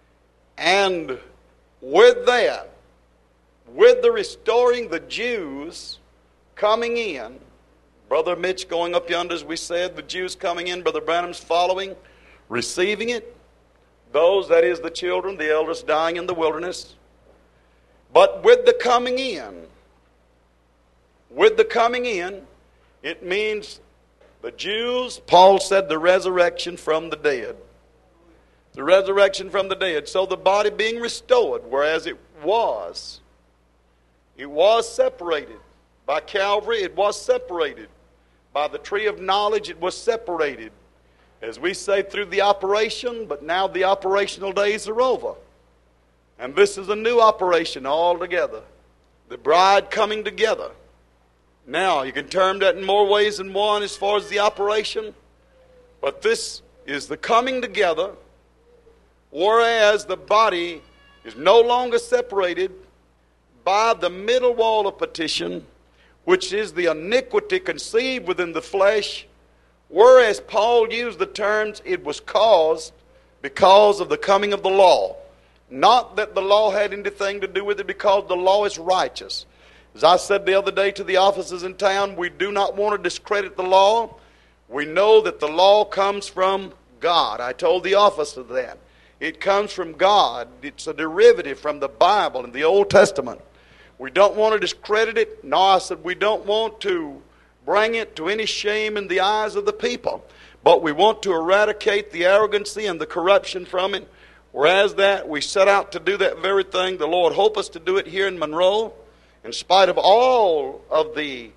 And with that, with the restoring the Jews coming in, Brother Mitch going up yonder, as we said, the Jews coming in, Brother Branham's following, receiving it. Those, that is the children, the elders dying in the wilderness. But with the coming in, with the coming in, it means the Jews, Paul said, the resurrection from the dead. The resurrection from the dead. So the body being restored, whereas it was, it was separated. By Calvary, it was separated. By the tree of knowledge, it was separated. As we say, through the operation, but now the operational days are over. And this is a new operation altogether. The bride coming together. Now, you can term that in more ways than one as far as the operation. But this is the coming together, whereas the body is no longer separated by the middle wall of partition, which is the iniquity conceived within the flesh, whereas Paul used the terms, it was caused because of the coming of the law. Not that the law had anything to do with it, because the law is righteous. As I said the other day to the officers in town, we do not want to discredit the law. We know that the law comes from God. I told the officer that. It comes from God. It's a derivative from the Bible and the Old Testament. We don't want to discredit it. No, I said we don't want to bring it to any shame in the eyes of the people. But we want to eradicate the arrogancy and the corruption from it. Whereas that, we set out to do that very thing. The Lord hope us to do it here in Monroe. In spite of all of the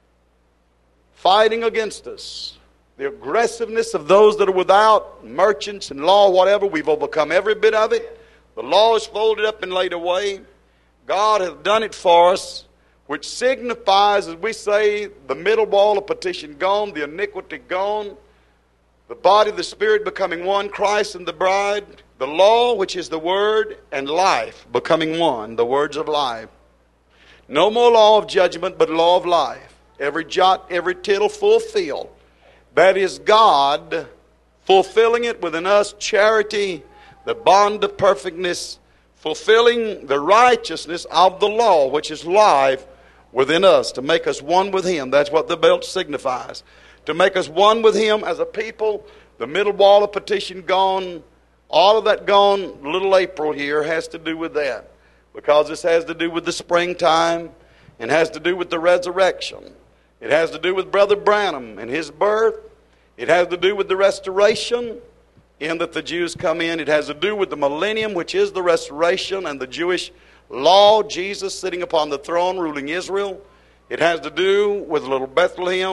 fighting against us, the aggressiveness of those that are without, merchants and law, whatever, we've overcome every bit of it. The law is folded up and laid away. God has done it for us, which signifies, as we say, the middle wall of partition gone, the iniquity gone, the body, the spirit becoming one, Christ and the bride, the law, which is the word, and life becoming one, the words of life. No more law of judgment, but law of life. Every jot, every tittle fulfilled. That is God fulfilling it within us, charity, the bond of perfectness, fulfilling the righteousness of the law, which is life, within us, to make us one with Him. That's what the belt signifies. To make us one with Him as a people, the middle wall of partition gone, all of that gone. Little April here has to do with that. Because this has to do with the springtime, and has to do with the resurrection. It has to do with Brother Branham and his birth. It has to do with the restoration, in that the Jews come in. It has to do with the millennium, which is the restoration, and the Jewish law, Jesus sitting upon the throne ruling Israel. It has to do with little Bethlehem,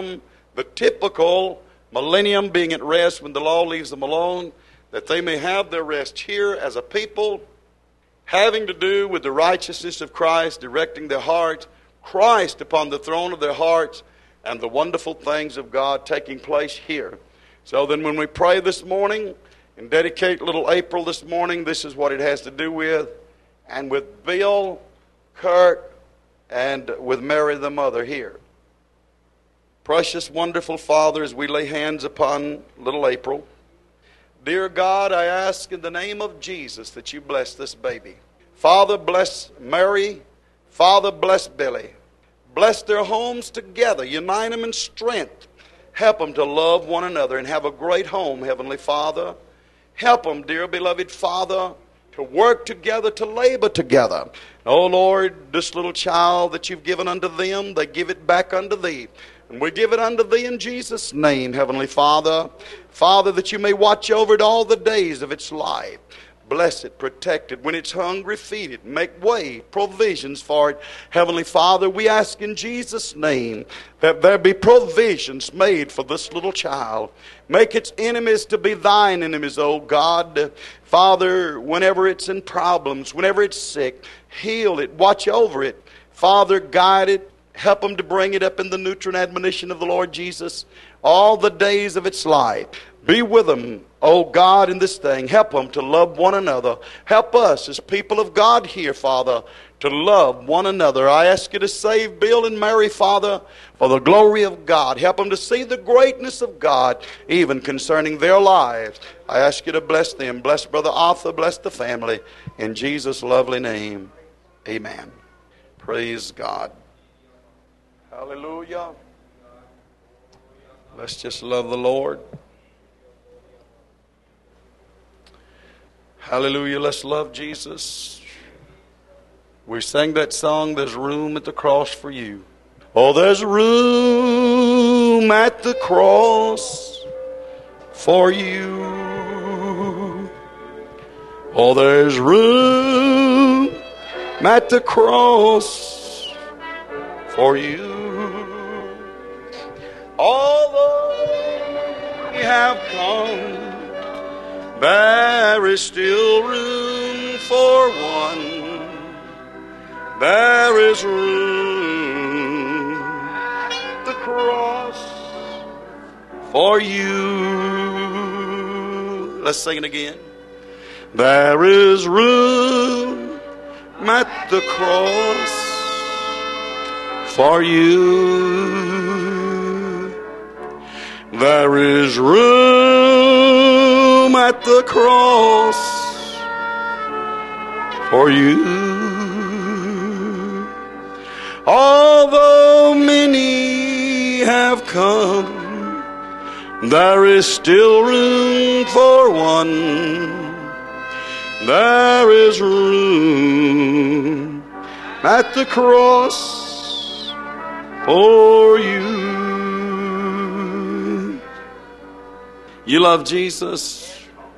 the typical millennium being at rest when the law leaves them alone, that they may have their rest here as a people, having to do with the righteousness of Christ, directing their hearts, Christ upon the throne of their hearts, and the wonderful things of God taking place here. So then when we pray this morning and dedicate little April this morning, this is what it has to do with. And with Bill, Kirk, and with Mary the mother here. Precious, wonderful Father, as we lay hands upon little April, dear God, I ask in the name of Jesus that you bless this baby. Father, bless Mary. Father, bless Billy. Bless their homes together. Unite them in strength. Help them to love one another and have a great home, Heavenly Father. Help them, dear beloved Father, to work together, to labor together. Oh Lord, this little child that you've given unto them, they give it back unto thee. And we give it unto thee in Jesus' name, Heavenly Father. Father, that you may watch over it all the days of its life. Bless it, protect it. When it's hungry, feed it. Make way, provisions for it. Heavenly Father, we ask in Jesus' name that there be provisions made for this little child. Make its enemies to be thine enemies, O God. Father, whenever it's in problems, whenever it's sick, heal it, watch over it. Father, guide it. Help them to bring it up in the nurture and admonition of the Lord Jesus all the days of its life. Be with them, oh God, in this thing. Help them to love one another. Help us as people of God here, Father, to love one another. I ask you to save Bill and Mary, Father, for the glory of God. Help them to see the greatness of God, even concerning their lives. I ask you to bless them. Bless Brother Arthur. Bless the family. In Jesus' lovely name, amen. Praise God. Hallelujah. Let's just love the Lord. Hallelujah. Let's love Jesus. We sang that song, There's Room at the Cross for You. Oh, there's room at the cross for you. Oh, there's room at the cross for you. Although we have come, there is still room for one. There is room at the cross for you. Let's sing it again. There is room at the cross for you. There is room at the cross for you. Although many have come, there is still room for one. There is room at the cross for you. You love Jesus?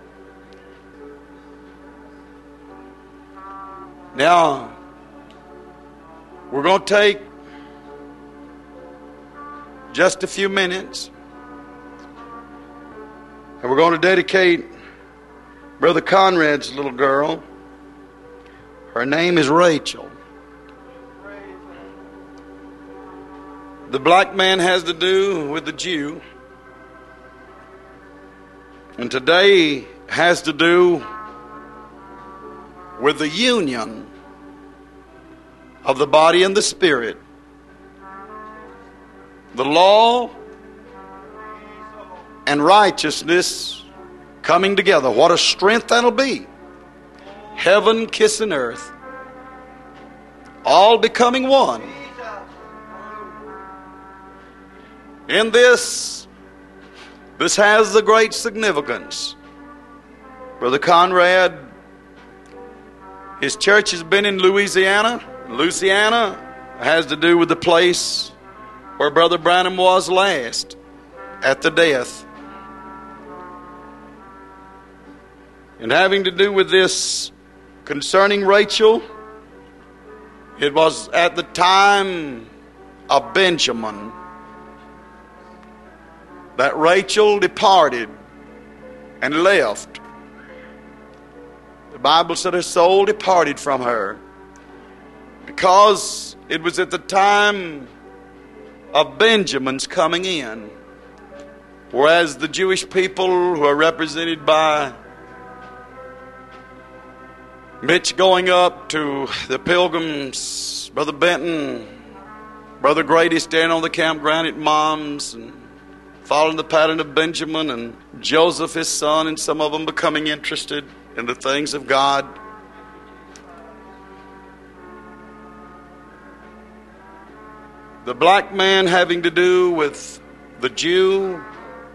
Now, we're going to take just a few minutes, and we're going to dedicate Brother Conrad's little girl. Her name is Rachel. The black man has to do with the Jew, and today has to do with the union of the body and the spirit. The law and righteousness coming together. What a strength that'll be. Heaven kissing earth. All becoming one. In this, this has the great significance. Brother Conrad, his church has been in Louisiana. Louisiana has to do with the place where Brother Branham was last at the death. And having to do with this concerning Rachel, it was at the time of Benjamin. that Rachel departed and left. The Bible said her soul departed from her because it was at the time of Benjamin's coming in, whereas the Jewish people, who are represented by Mitch going up to the pilgrims, Brother Benton, Brother Grady standing on the campground at Mom's and following the pattern of Benjamin, and Joseph his son, and some of them becoming interested in the things of God. The black man having to do with the Jew,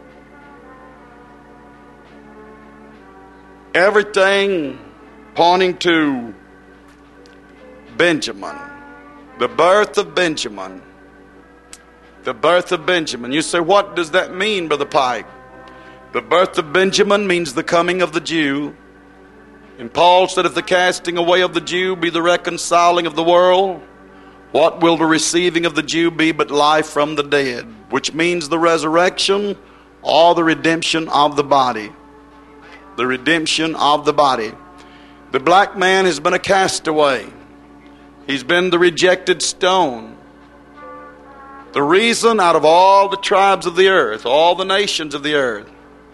everything pointing to Benjamin, the birth of Benjamin, the birth of Benjamin. You say, what does that mean, Brother Pike? The birth of Benjamin means the coming of the Jew. And Paul said, if the casting away of the Jew be the reconciling of the world, what will the receiving of the Jew be but life from the dead? Which means the resurrection or the redemption of the body. The redemption of the body. The black man has been a castaway. He's been the rejected stone. The reason out of all the tribes of the earth, all the nations of the earth,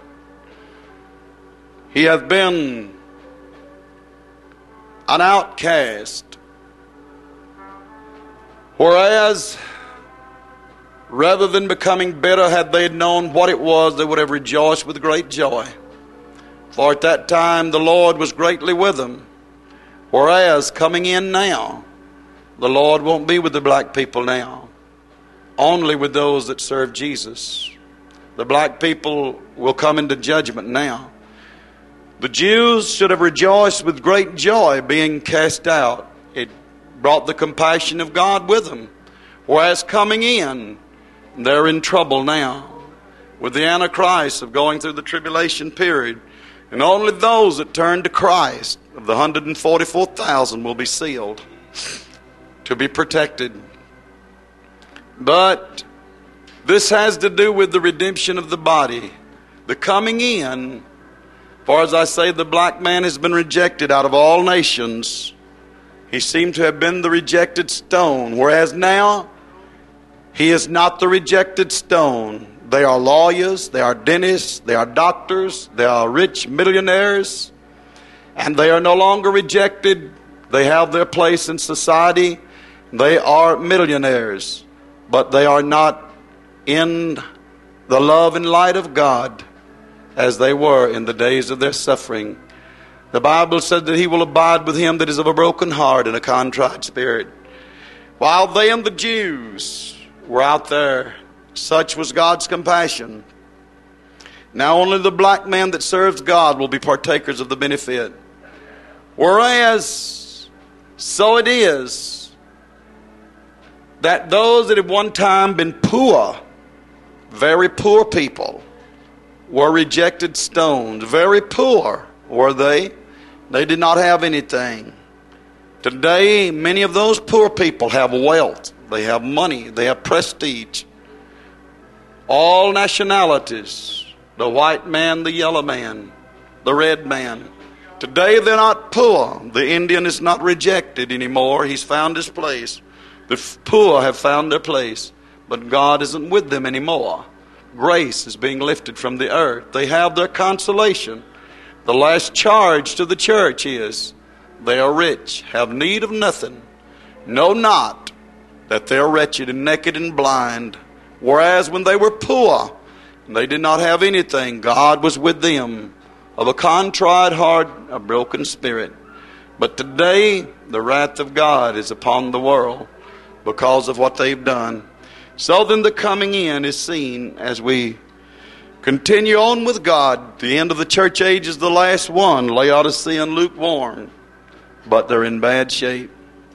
he hath been an outcast. Whereas, rather than becoming bitter, had they known what it was, they would have rejoiced with great joy. For at that time the Lord was greatly with them. Whereas, coming in now, the Lord won't be with the black people now. Only with those that serve Jesus. The black people will come into judgment now. The Jews should have rejoiced with great joy being cast out. It brought the compassion of God with them. Whereas coming in, they're in trouble now with the Antichrist of going through the tribulation period. And only those that turn to Christ, of the one hundred forty-four thousand, will be sealed to be protected. But this has to do with the redemption of the body. The coming in, for as I say, the black man has been rejected out of all nations. He seemed to have been the rejected stone, whereas now he is not the rejected stone. They are lawyers, they are dentists, they are doctors, they are rich millionaires, and they are no longer rejected. They have their place in society. They are millionaires, but they are not in the love and light of God as they were in the days of their suffering. The Bible said that he will abide with him that is of a broken heart and a contrite spirit. While they and the Jews were out there, such was God's compassion. Now only the black man that serves God will be partakers of the benefit. Whereas, so it is that those that had one time been poor, very poor people, were rejected stones. Very poor were they. They did not have anything. Today, many of those poor people have wealth. They have money. They have prestige. All nationalities. The white man, the yellow man, the red man. Today they're not poor. The Indian is not rejected anymore. He's found his place. The poor have found their place. But God isn't with them anymore. Grace is being lifted from the earth. They have their consolation. The last charge to the church is, they are rich, have need of nothing, know not that they are wretched and naked and blind. Whereas when they were poor, and they did not have anything, God was with them, of a contrite heart, a broken spirit. But today, the wrath of God is upon the world because of what they've done. So then the coming in is seen as we continue on with God. The end of the church age is the last one. Laodicea and lukewarm. But they're in bad shape.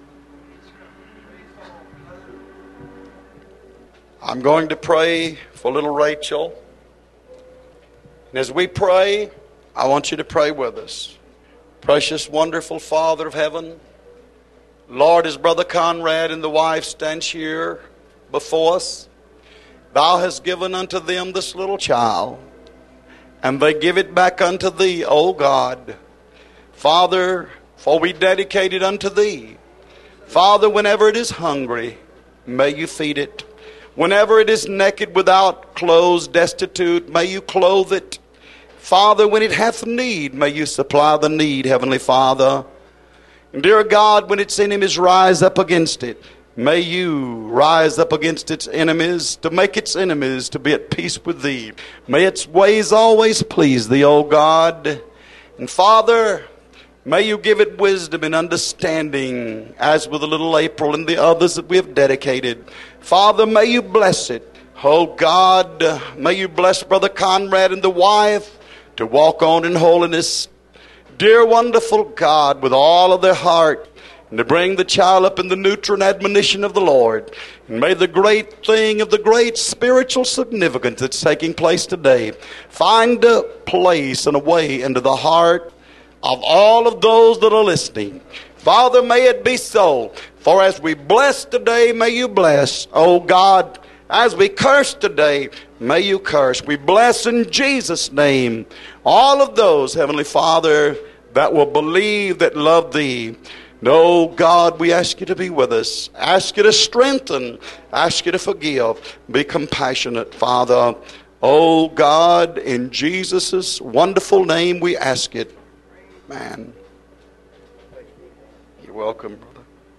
I'm going to pray for little Rachel. And as we pray, I want you to pray with us. Precious, wonderful Father of heaven, Lord, as Brother Conrad and the wife stands here before us, Thou hast given unto them this little child, and they give it back unto thee, O God. Father, for we dedicate it unto thee. Father, whenever it is hungry, may you feed it. Whenever it is naked, without clothes, destitute, may you clothe it. Father, when it hath need, may you supply the need, Heavenly Father. And dear God, when its enemies rise up against it, may you rise up against its enemies, to make its enemies to be at peace with thee. May its ways always please thee, O God. And Father, may you give it wisdom and understanding, as with the little April and the others that we have dedicated. Father, may you bless it. Oh God, may you bless Brother Conrad and the wife to walk on in holiness. Dear wonderful God, with all of their heart, and to bring the child up in the neutral admonition of the Lord. And may the great thing of the great spiritual significance that's taking place today find a place and a way into the heart of all of those that are listening. Father, may it be so. For as we bless today, may you bless. Oh God, as we curse today, may you curse. We bless in Jesus' name all of those, Heavenly Father, that will believe, that love thee. No, God, we ask you to be with us. Ask you to strengthen. Ask you to forgive. Be compassionate, Father. Oh, God, in Jesus' wonderful name we ask it. Man. You're welcome, brother.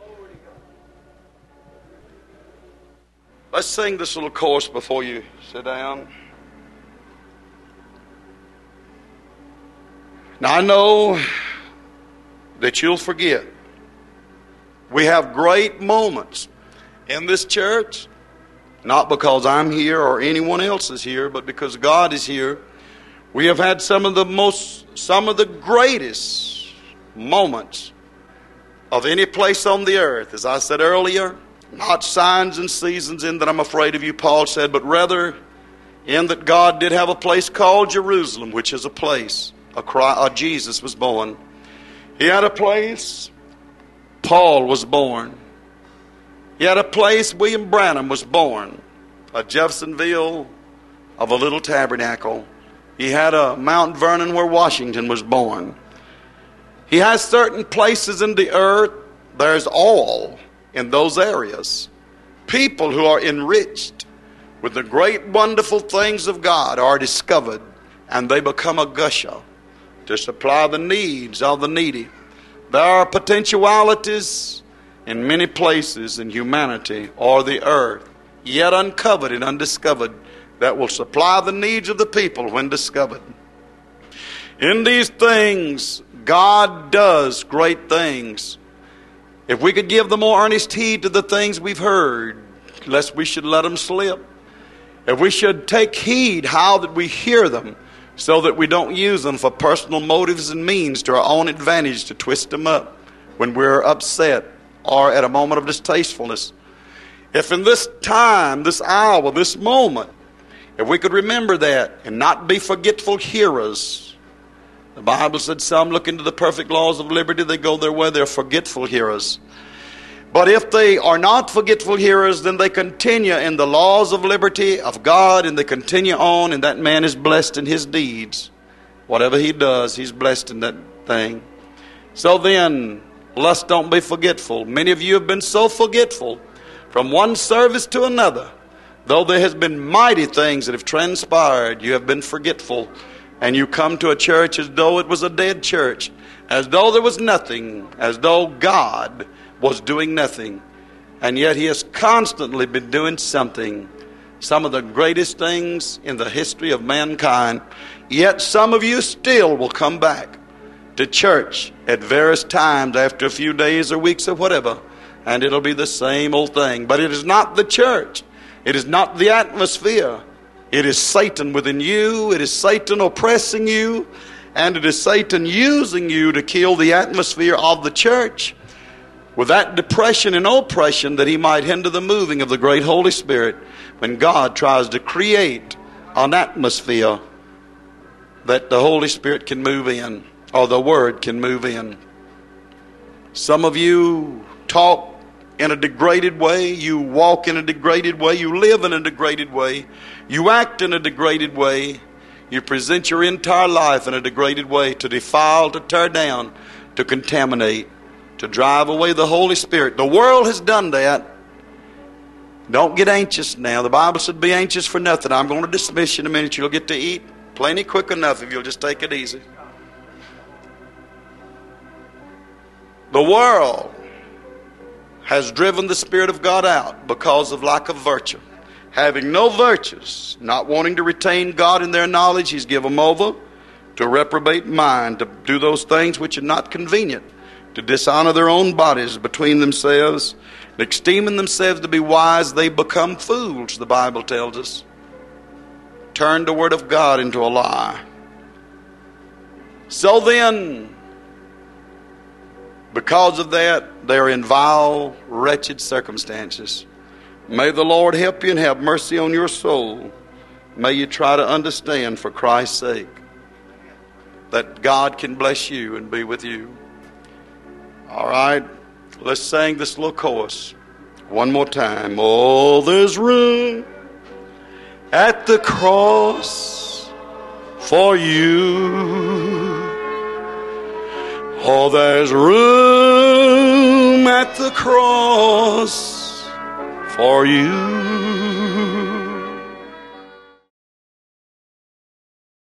Let's sing this little chorus before you sit down. Now, I know that you'll forget. We have great moments in this church, not because I'm here or anyone else is here, but because God is here. We have had some of the most, some of the greatest moments of any place on the earth. As I said earlier, not signs and seasons in that I'm afraid of you, Paul said, but rather in that God did have a place called Jerusalem, which is a place a Christ, a Jesus was born. He had a place, Paul was born. He had a place, William Branham was born, a Jeffersonville of a little tabernacle. He had a Mount Vernon where Washington was born. He has certain places in the earth, there's all in those areas. People who are enriched with the great wonderful things of God are discovered, and they become a gusher to supply the needs of the needy. There are potentialities in many places in humanity or the earth, yet uncovered and undiscovered, that will supply the needs of the people when discovered. In these things, God does great things. If we could give the more earnest heed to the things we've heard, lest we should let them slip. If we should take heed how that we hear them, so that we don't use them for personal motives and means to our own advantage to twist them up when we're upset or at a moment of distastefulness. If in this time, this hour, this moment, if we could remember that and not be forgetful hearers. The Bible said some look into the perfect laws of liberty, they go their way, they're forgetful hearers. But if they are not forgetful hearers, then they continue in the laws of liberty of God, and they continue on, and that man is blessed in his deeds. Whatever he does, he's blessed in that thing. So then, let's don't be forgetful. Many of you have been so forgetful from one service to another. Though there has been mighty things that have transpired, you have been forgetful. And you come to a church as though it was a dead church, as though there was nothing, as though God was doing nothing. And yet he has constantly been doing something. Some of the greatest things in the history of mankind. Yet some of you still will come back to church at various times after a few days or weeks or whatever, and it'll be the same old thing. But it is not the church. It is not the atmosphere. It is Satan within you. It is Satan oppressing you. And it is Satan using you to kill the atmosphere of the church with that depression and oppression, that he might hinder the moving of the great Holy Spirit when God tries to create an atmosphere that the Holy Spirit can move in, or the Word can move in. Some of you talk in a degraded way, you walk in a degraded way, you live in a degraded way, you act in a degraded way, you present your entire life in a degraded way, to defile, to tear down, to contaminate, to drive away the Holy Spirit. The world has done that. Don't get anxious now. The Bible said be anxious for nothing. I'm going to dismiss you in a minute. You'll get to eat plenty quick enough if you'll just take it easy. The world has driven the Spirit of God out because of lack of virtue. Having no virtues, not wanting to retain God in their knowledge, He's given them over to a reprobate mind, to do those things which are not convenient, to dishonor their own bodies between themselves, and esteeming themselves to be wise, they become fools, the Bible tells us. Turn the Word of God into a lie. So then, because of that, they're in vile, wretched circumstances. May the Lord help you and have mercy on your soul. May you try to understand, for Christ's sake, that God can bless you and be with you. All right, let's sing this little chorus one more time. Oh, there's room at the cross for you. Oh, there's room at the cross for you.